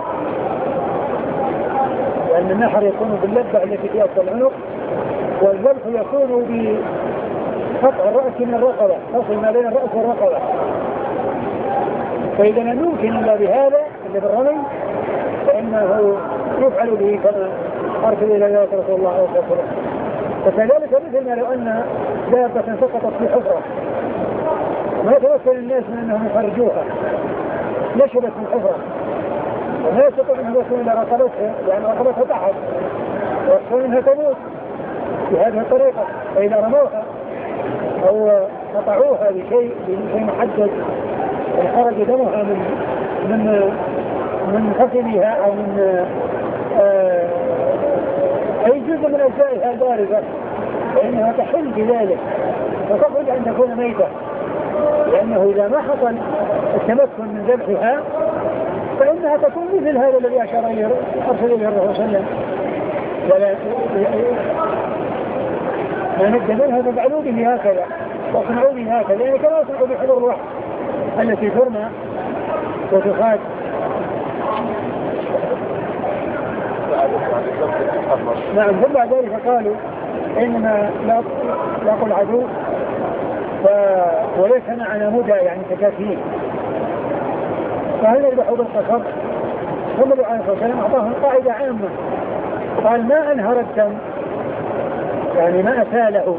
لأن النحر يكون باللبة التي فيها العنق، والذبح يكون بقطع الرأس من الرقبة، فصل ما بين الرأس والرقبة. فإذا لم يمكن إلا بهذا اللي بالرمي فإنه يفعل به كما أرسل إلى ذلك رسول الله عليه الصلاة والسلام. فكذلك مثل ما لو أن دابة سقطت في حفرة ما يتوكل الناس من أنهم يخرجوها، نشبت من حفرة وما يستطيع أن يوصلوا إلى رقبتها لأن رقبتها تحت ويخشون أنها تموت بهذه الطريقة، فإذا رموها أو قطعوها بشيء بشيء محدد خرج دمها من من من فصلها أو من آه أي جزء من أجزائها البارزة، فإنها تحل بذلك فتخرج أن تكون ميتة، لأنه إذا ما حصل التمكن من ذبحها فإنها تكون مثل هذا الذي أشار إليه أرسل إليه الرسول صلى الله عليه وسلم، ولا ما ندى منها فافعلوا به هكذا واصنعوا به هكذا، يعني كما يصنعوا بحضور الوحي التي ترمى وتخاد. نعم. ثم بعد ذلك قالوا إنما لاقوا العدو وليس معنا مدى يعني تكافيين، فهل يذبحوا بالقصب؟ ثم النبي عليه الصلاة والسلام أعطاهم قاعدة عامة، قال ما أنهر الدم يعني ما أساله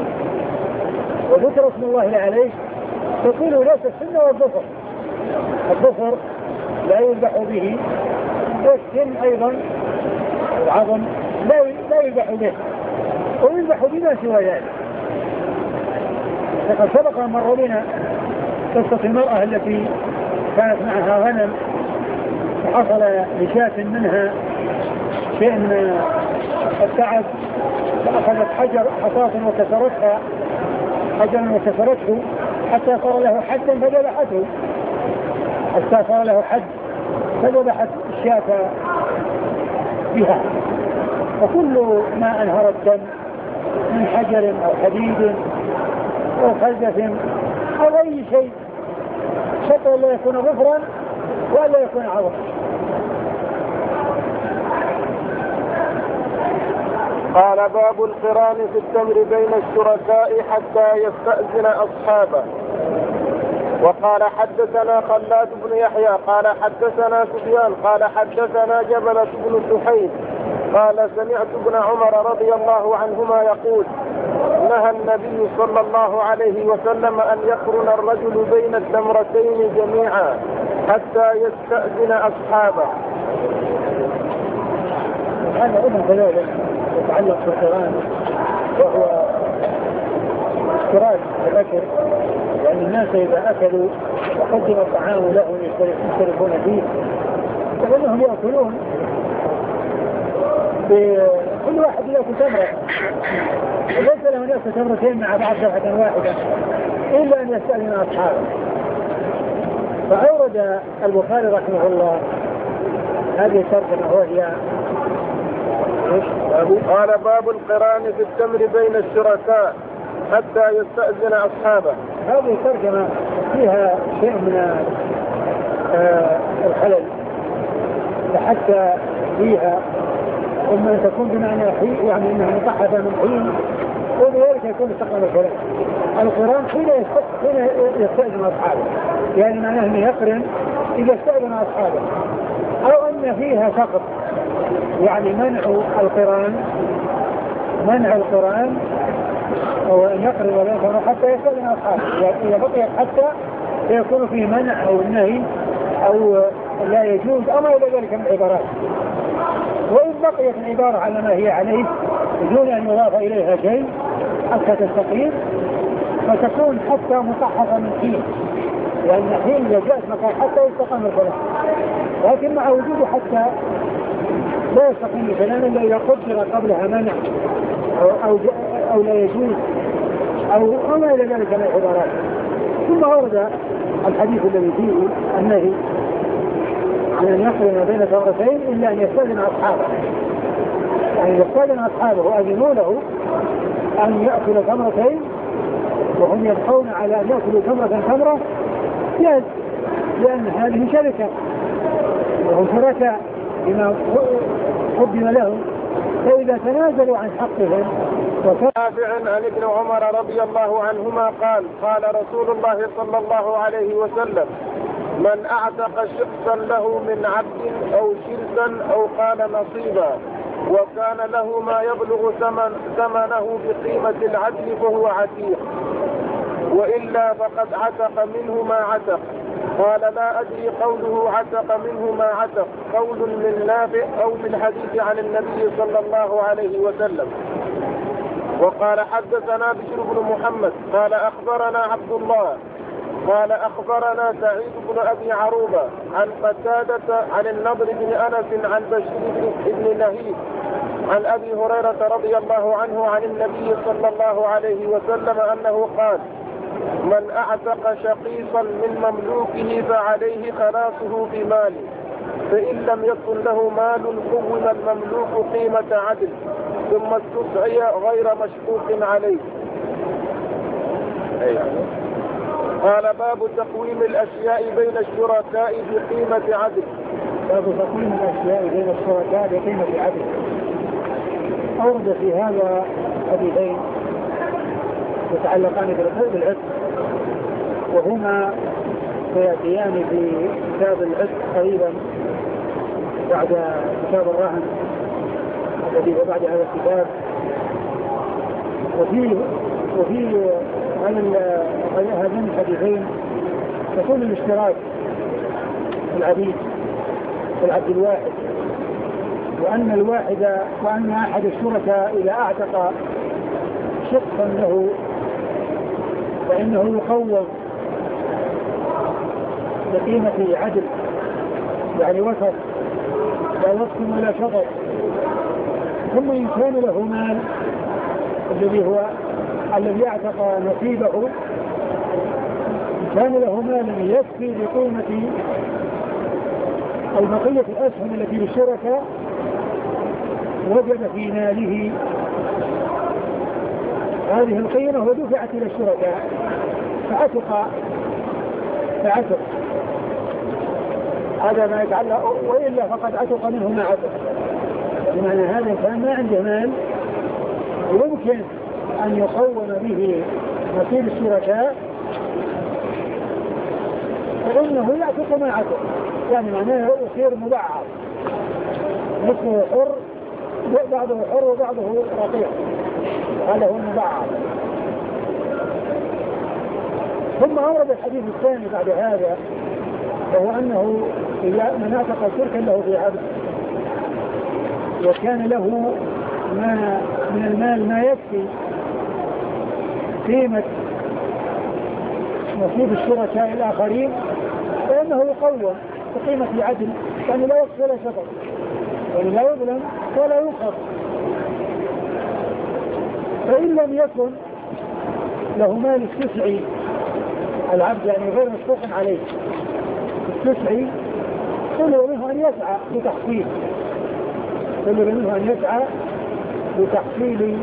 وذكر اسم الله عليه تقول ليس السن والظفر، الظفر لا يذبح به، والسن أيضا العظم لا يذبح به، ويذبح بما سوى ذلك. فقد سبق مر بنا قصة المرأة التي كانت معها غنم وحصل لشاة منها شيء من التعب فأخذت حجر حصاة وكسرتها حجرا وكسرته حتى صار له حدا فذبحته، حتى صار له حد فذبحت الشاة بها. وكل ما أنهر الدم من حجر أو حديد أو خزف أو أي شيء حتى لا يكون ظفرا ولا يكون عظم. قال باب القران في التمر بين الشركاء حتى يستأذن أصحابه. وقال حدثنا خلاد بن يحيى قال حدثنا سفيان قال حدثنا جبلة بن سحيم قال سمعت ابن عمر رضي الله عنهما يقول نهى النبي صلى الله عليه وسلم أن يقرن الرجل بين التمرتين جميعا حتى يستأذن أصحابه. هذا أمر كذلك يتعلق بالقران، وهو اشتراك الأكل، لأن الناس إذا أكلوا وقدم الطعام لهم يشتركون فيه فإنهم يأكلون كل واحد يأكل تمرة، وليس له يأكل تمرتين مع بعض دفعة واحدة إلا أن يستأذن أصحابه. فأورد البخاري رحمه الله هذه الترجمة وهي قال باب القران في التمر بين الشركاء حتى يستأذن أصحابه. هذه الترجمة فيها شيء من آه الخلل، حتى فيها إما أن تكون بمعنى حين يعني أنها مصحفة من حين، وبذلك يكون استقام الكلام. القران حين يستأذن أصحابه يعني معناه أنه يقرن إذا استأذن أصحابه، أو أن فيها سقط يعني منع القران منع القران أو أن يقرن ولا يقرن حتى يستأذن أصحابه. إذا بقيت حتى سيكون فيه منع أو النهي أو لا يجوز أو ما إلى ذلك من العبارات. وإن بقيت العبارة على ما هي عليه بدون أن يضاف إليها شيء حتى تستقيم فتكون حتى مصحفة من حين، لأن حين إذا جاءت مكان حتى يستقام الكلام، لكن مع وجوده حتى لا يستقيم الكلام إلا إذا قدر قبلها منع أو, أو, أو لا يجوز أو وما إلى ذلك من العبارات. ثم ورد الحديث الذي فيه النهي عن أن يقرن بين تمرتين إلا أن يستأذن أصحابه، يعني يستأذن أصحابه وأذنوا له أن يأكل تمرتين وهم يبقون على أن يأكلوا تمرة تمرة جاز، لأن هذه شركة وهم شركاء بما قدم لهم، فإذا تنازلوا عن حقهم. نافع عن ابن عمر رضي الله عنهما قال قال رسول الله صلى الله عليه وسلم: من أعتق شخصا له من عبد أو شركا أو قال نصيبا وكان له ما يبلغ ثمن ثمنه بقيمة العدل فهو عتيق، وإلا فقد عتق منه ما عتق. قال: لا أدري قوله عتق منه ما عتق قول من نافع أو من حديث عن النبي صلى الله عليه وسلم. وقال: حدثنا بشر بن محمد قال أخبرنا عبد الله قال أخبرنا سعيد بن أبي عروبة عن قتادة عن النضر بن أنس عن بشير بن نهيب عن أبي هريرة رضي الله عنه عن النبي صلى الله عليه وسلم أنه قال: من أعتق شقيصا من مملوكه فعليه خلاصه بماله، فإن لم يكن له مال قوم المملوك قيمة عدل ثم استدعي غير مشكوك عليه. قال: باب تقويم الأشياء بين الشركاء بقيمة عدل. باب تقويم الأشياء بين الشركاء بقيمة عدل. أورد في هذا حديثين يتعلقان بالعتق، وهما سيأتيان في كتاب العتق قريبا بعد كتاب الرهن الذي بعد هذا الكتاب. وفي وفي هذين الحديثين يكون الاشتراك في العبيد في العبد الواحد، وأن الواحد وأن أحد الشركاء إذا أعتق شخصا له فإنه يقوم بقيمة عدل، يعني وسط لا يسكن ولا شطط. ثم إن كان له مال الذي هو الذي اعتق نصيبه، كان له مال يكفي بقيمة البقية الأسهم التي للشركاء، وجد في ماله هذه القيمة ودفعت إلى الشركاء فعتق فعتق هذا ما يتعلق، وإلا فقد عتق منه ما عتق. بمعنى هذا كان ما عنده مال يمكن أن يقوم به نصيب الشركاء، فإنه يعتق ما عتق، يعني معناه يصير مضاعف، نصفه حر بعضه حر وبعضه رقيق، هذا هو المضاعف. ثم أورد الحديث الثاني بعد هذا، وهو أنه إذا من اعتق شركا له في عبد وكان له ما من المال ما يكفي قيمة نصيب الشركاء الآخرين، فإنه يقوم بقيمة عدل، يعني لا يكفي ولا شطط، يعني لا يظلم ولا ينقص. فإن لم يكن له مال استسعي العبد، يعني غير مشفوق عليه، استسعي طلب منه أن يسعى لتحصيل طلب منه أن يسعى لتحصيل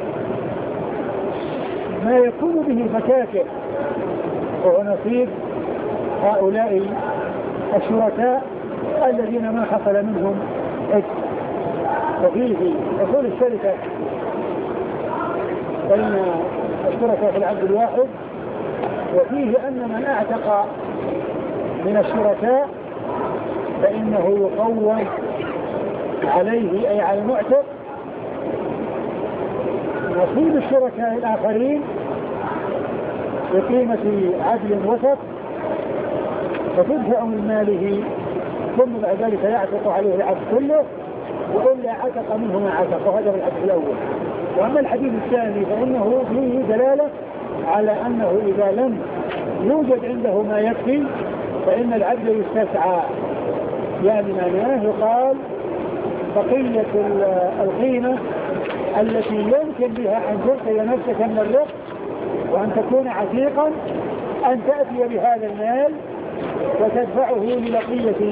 ما يكون به فكاكه، وهو نصيب هؤلاء الشركاء الذين ما حصل منهم إثم. وفيه أصول الشركة بين الشركاء في العبد الواحد، وفيه أن من اعتق من الشركاء فإنه يقوم عليه، أي على المعتق، نصيب الشركاء الآخرين بقيمة عدل وسط، فتدفع من ماله، ثم بعد ذلك يعتق عليه العبد كله، وإلا عتق منه ما عتق، وهذا الحديث الأول. وأما الحديث الثاني فإنه فيه دلالة على أنه إذا لم يوجد عنده ما يكفي فإن العبد يستسعى، يعني معناه يقال بقية القيمة التي يمكن بها أن تلقي نفسك من الرق وأن تكون عتيقا أن تأتي بهذا المال وتدفعه لبقية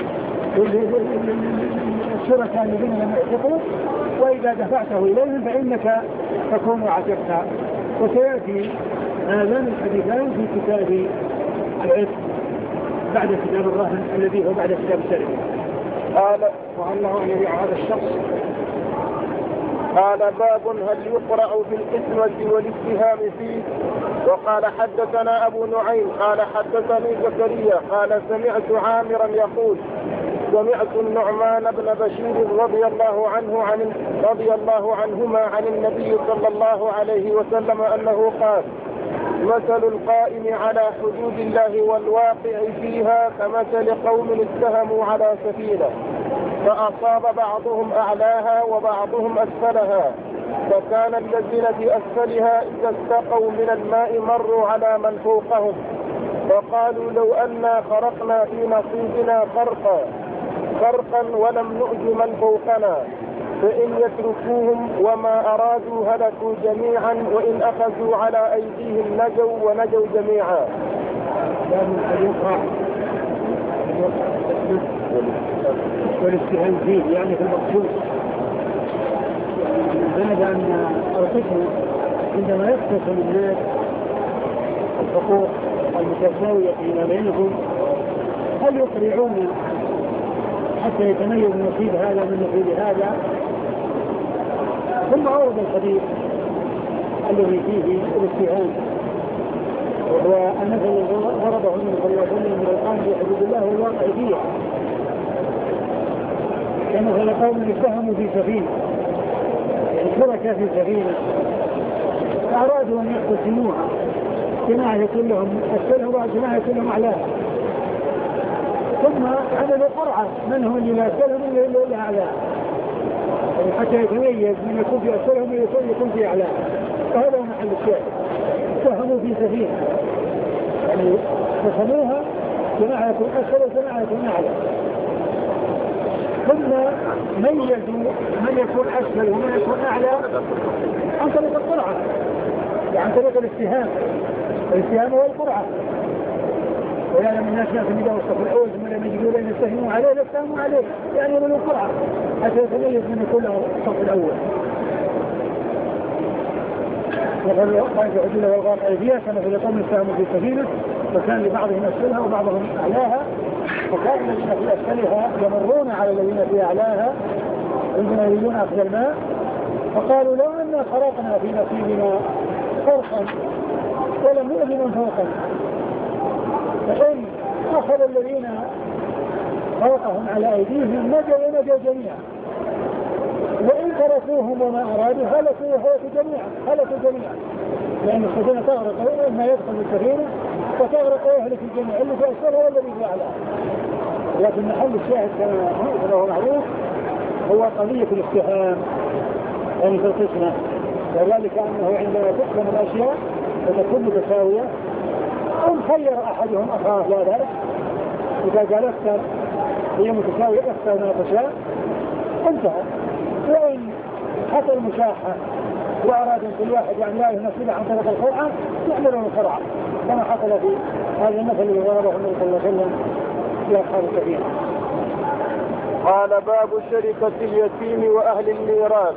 الشركاء الذين لم يعتقوا، وإذا دفعته إليهم فإنك تكون عتقا. وسيأتي هذان الحديثان في كتاب العتق بعد كتاب الرهن الذي هو بعد كتاب السرقة. قال وأنه أن يبيع هذا الشخص. قال باب هل يقرأ في القسمة والاتهام فيه. وقال حدثنا أبو نعيم قال حدثني زكريا قال سمعت عامرا يقول سمعت النعمان بن بشير رضي الله عنه عن رضي الله عنهما عن النبي صلى الله عليه وسلم أنه قال مثل القائم على حدود الله والواقع فيها كمثل قوم اتهموا على سفينة فأصاب بعضهم أعلاها وبعضهم أسفلها، فكان الذين في أسفلها إذا استقوا من الماء مروا على من فوقهم فقالوا لو أنا خرقنا في نصيبنا خرقا خرقا ولم نؤذ من فوقنا، فإن يتركوهم وما أرادوا هلكوا جميعا وإن أخذوا على أيديهم نجوا ونجوا جميعا. والاستهان فيه يعني في المقصود، بعد أن القسم عندما يقتسم الناس الحقوق المتساوية فيما بينهم هل يقرعون حتى يتميز نصيب هذا من نصيب هذا؟ ثم أورد الحديث الذي فيه الاستهان، وهو المثل الذي ضربه النبي صلى الله عليه وسلم من القائم في حدود الله والواقع فيها كمثل قوم اتهموا في سفينة، يعني شركاء في سفينة فأرادوا أن يقتسموها، جماعة يكون لهم أسفلها وجماعة يكون لهم أعلاها، ثم عملوا قرعة من هم اللي لا أسفلهم اللي لا أعلاها حتى يتميز من يكون في أسفلهم ويكون يكون في أعلاها. فهذا هو محل الشاهد. اتهموا في سفينة يعني قسموها جماعة يكون أسفل وجماعة يكون أعلى، ثم ميزوا من يكون أسفل ومن يكون أعلى عن طريق القرعة، عن طريق الاستهام. الاستهام هو القرعة، ويعلم الناس في النداء والصف الأول ثم لم يجدوا لأن يستهموا عليه يستهموا عليه يعني من القرعة حتى يتميز من يكون الصف الأول. وقال قائد عدله والغاقع فيها كما في القوم يستهموا في سفينة وكان لبعضهم أسفلها وبعضهم أعلاها، وكان الذين في أسفلها يمرون على الذين في أعلاها عندما يريدون أخذ الماء فقالوا لو أننا خرقنا في نصيبنا خرقا ولم نؤذي من فوقنا، فإن أخذ الذين فوقهم على أيديهم نجوا ونجوا جميعا، وإن تركوهم وما أرادوا هلكوا وهلكوا جميعا هلكوا جميعا، لأن السفينة تغرق وإما يدخل السفينة فتغرق ويهلك الجميع اللي في أسفلها والذي في أعلاها. لكن محل الشاهد كما هو معروف هو قضية الاستهام يعني في القسمة، وذلك أنه عندما تقسم الأشياء وتكون متساوية أن خير أحدهم أخاه لا بأس، إذا قال أكثر هي متساوية أكثر ما تشاء انتهى، وإن حصل مشاحة وأراد كل واحد يعني لا ينصيب عن طريق القرعة يحملون القرعة كما حصل في هذا المثل الذي ضربه النبي صلى الله عليه وسلم في أصحاب السفينة. قال باب شركة اليتيم وأهل الميراث.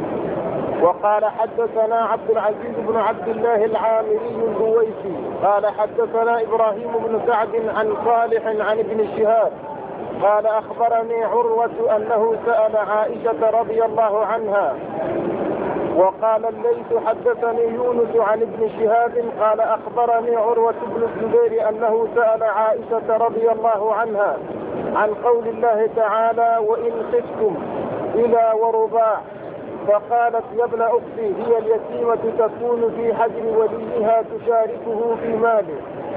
وقال حدثنا عبد العزيز بن عبد الله العامري الأويسي قال حدثنا إبراهيم بن سعد عن صالح عن ابن شهاب قال أخبرني عروة أنه سأل عائشة رضي الله عنها. وقال الليث حدثني يونس عن ابن شهاب قال أخبرني عروة بن الزبير أنه سأل عائشة رضي الله عنها عن قول الله تعالى وإن خفتم إلى ورباع، فقالت يا ابن أختي هي اليتيمة تكون في حجر وليها تشاركه في ماله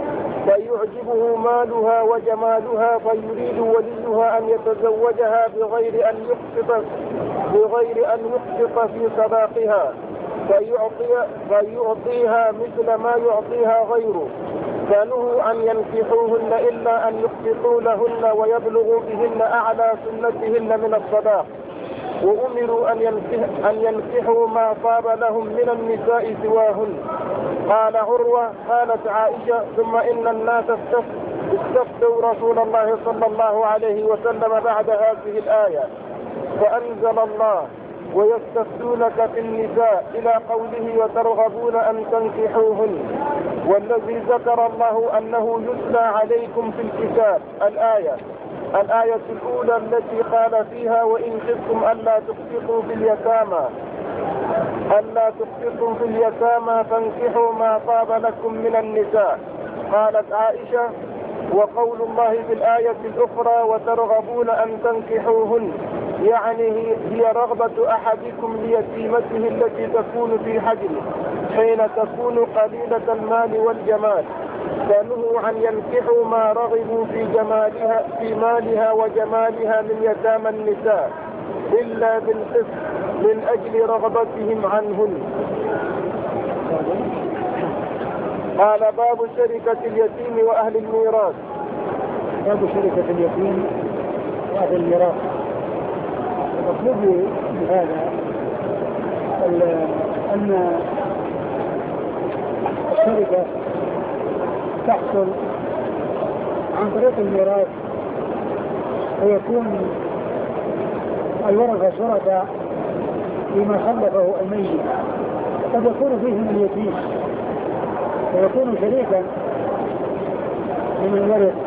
فيعجبه مالها وجمالها فيريد وليها أن يتزوجها بغير أن يقسط بغير أن يقسط في صداقها فيعطي فيعطيها مثل ما يعطيها غيره، كانوا أن ينكحوهن إلا أن يقسطوا لهن ويبلغوا بهن أعلى سنتهن من الصداق، وأمروا أن, ينكح أن ينكحوا ما طاب لهم من النساء سواهن. قال عروة: قالت عائشة: ثم إن الناس استفتوا رسول الله صلى الله عليه وسلم بعد هذه الآية، فأنزل الله: ويستفتونك في النساء إلى قوله: وترغبون أن تنكحوهن، والذي ذكر الله أنه يتلى عليكم في الكتاب. الآية الآية الأولى التي قال فيها: وإن خفتم ألا تقسطوا في اليتامى ألا تقسطوا في اليتامى فانكحوا ما طاب لكم من النساء. قالت عائشة: وقول الله في الآية الأخرى: وترغبون أن تنكحوهن، يعني هي رغبة أحدكم ليتيمته التي تكون في حجره حين تكون قليلة المال والجمال. كانوا أن ينكحوا ما رغبوا في جمالها في مالها وجمالها من يتامى النساء إلا بالقسط من أجل رغبتهم عنهن. قال: باب شركة اليتيم وأهل الميراث. باب شركة اليتيم وأهل الميراث. المطلوب بهذا أن الشركة تحصل عن طريق الميراث، ويكون الورثة شركاء فيما خلفه الميت. قد يكون فيهم اليتيم ويكون شريكا لمن ورث.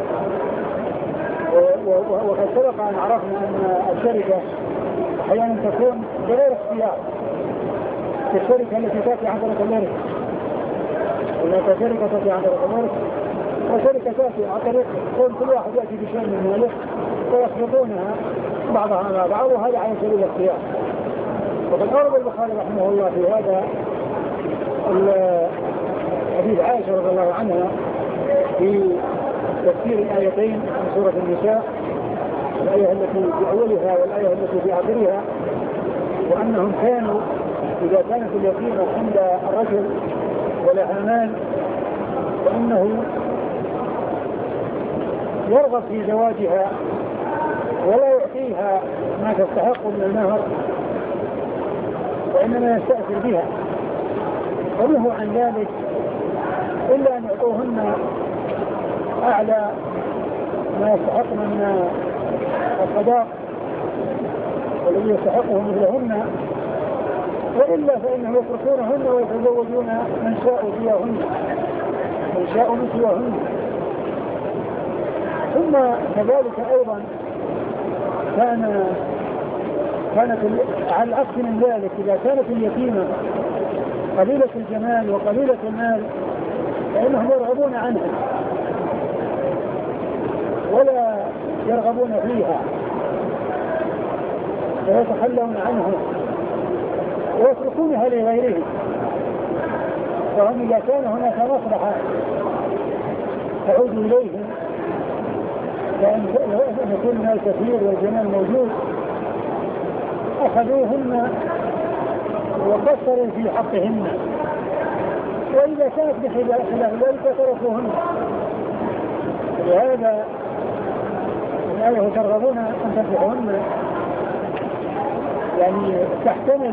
وقد سبق أن عرفنا أن الشركة أحيانا تكون بغير اختيار، كالشركة التي تأتي عن طريق الورث، هناك شركة تأتي عن طريق الورث وشركة تأتي عن طريق كل واحد يأتي بشيء من ماله ويخلطونها بعضها على بعض، وهذا على سبيل الاختيار. وقد أورد البخاري رحمه الله في هذا حديث عائشة رضي الله عنها في تفسير الآيتين من سورة النساء، الآية التي في أولها والآية التي في آخرها، وأنهم كانوا إذا كانت اليتيمة عند الرجل ولها مال فإنه يرغب في زواجها ولا يعطيها ما تستحق من المهر، وإنما يستأثر بها ونهوا عن ذلك إلا أن يعطوهن أعلى ما يستحقن من الصداق والذي يستحقه مثلهن، وإلا فإنهم يتركونهن ويتزوجون من شاء سواهن من شاء سواهن. ثم كذلك أيضا كان كانت على العكس من ذلك، إذا كانت اليتيمة قليلة الجمال وقليلة المال فإنهم يرغبون عنها ولا يرغبون فيها ويتخلون عنها ويتركونها لغيرهم. فهم إذا كان هناك مصلحة تعود إليهم لأن يكون المال كثير والجمال موجود أخذوهن وقصروا في حقهن، وإذا كانت بخلاف ذلك تركوهن. لهذا الآية ترغبون أن تنكحوهن يعني تحتمل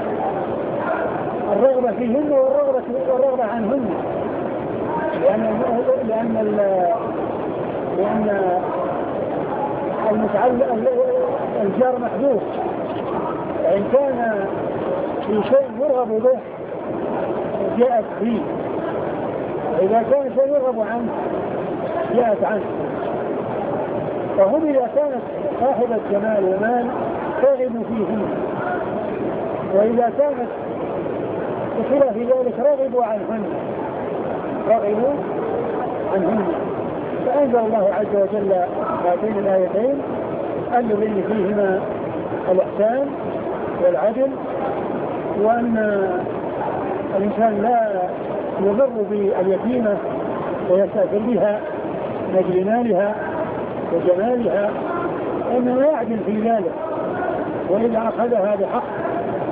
الرغبة فيهن والرغبة, والرغبة عنهن، لأن لأن لأن المتعلق الجار محدود، فإن كان في شيء يرغب به جاءت فيه، وإذا كان شيء يرغب عنه جاءت عنه. فهم إذا كانت صاحبة جمال ومال رغبوا فيهن، وإذا كانت بخلاف ذلك رغبوا عنهن رغبوا عنهن. فأنزل الله عز وجل هاتين الآيتين اللذين فيهما الإحسان والعدل، وأن الإنسان لا يضر باليتيمة ويستأثر بها من أجل مالها وجمالها، إنما يعدل في ذلك، وإذا أخذها بحق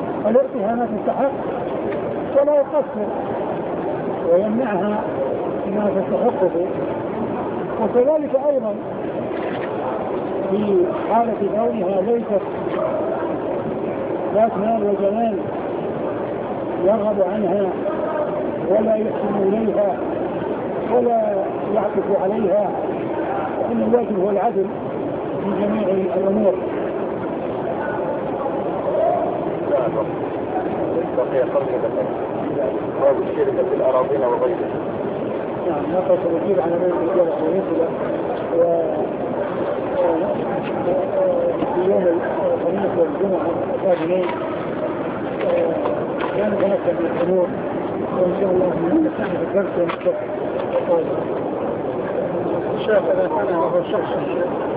فليعطيها ما تستحق ولا يقصر ويمنعها أنها تستحقه. وكذلك أيضا في حالة كونها ليست ذات مال وجمال يرغب عنها ولا يحسن إليها ولا يعطف عليها، إن الواجب هو العدل في جميع الأمور. بقي خلق باب الشركة في الأراضين وغيرها. نعم، نقص الوجيب على بيت الرجال والرسل في يوم الخميس والجمعة القادمين كان هناك من الأمور، وإن شاء الله نستعمل الدرس ونستطيع. الشيخ إذا كان هذا الشخص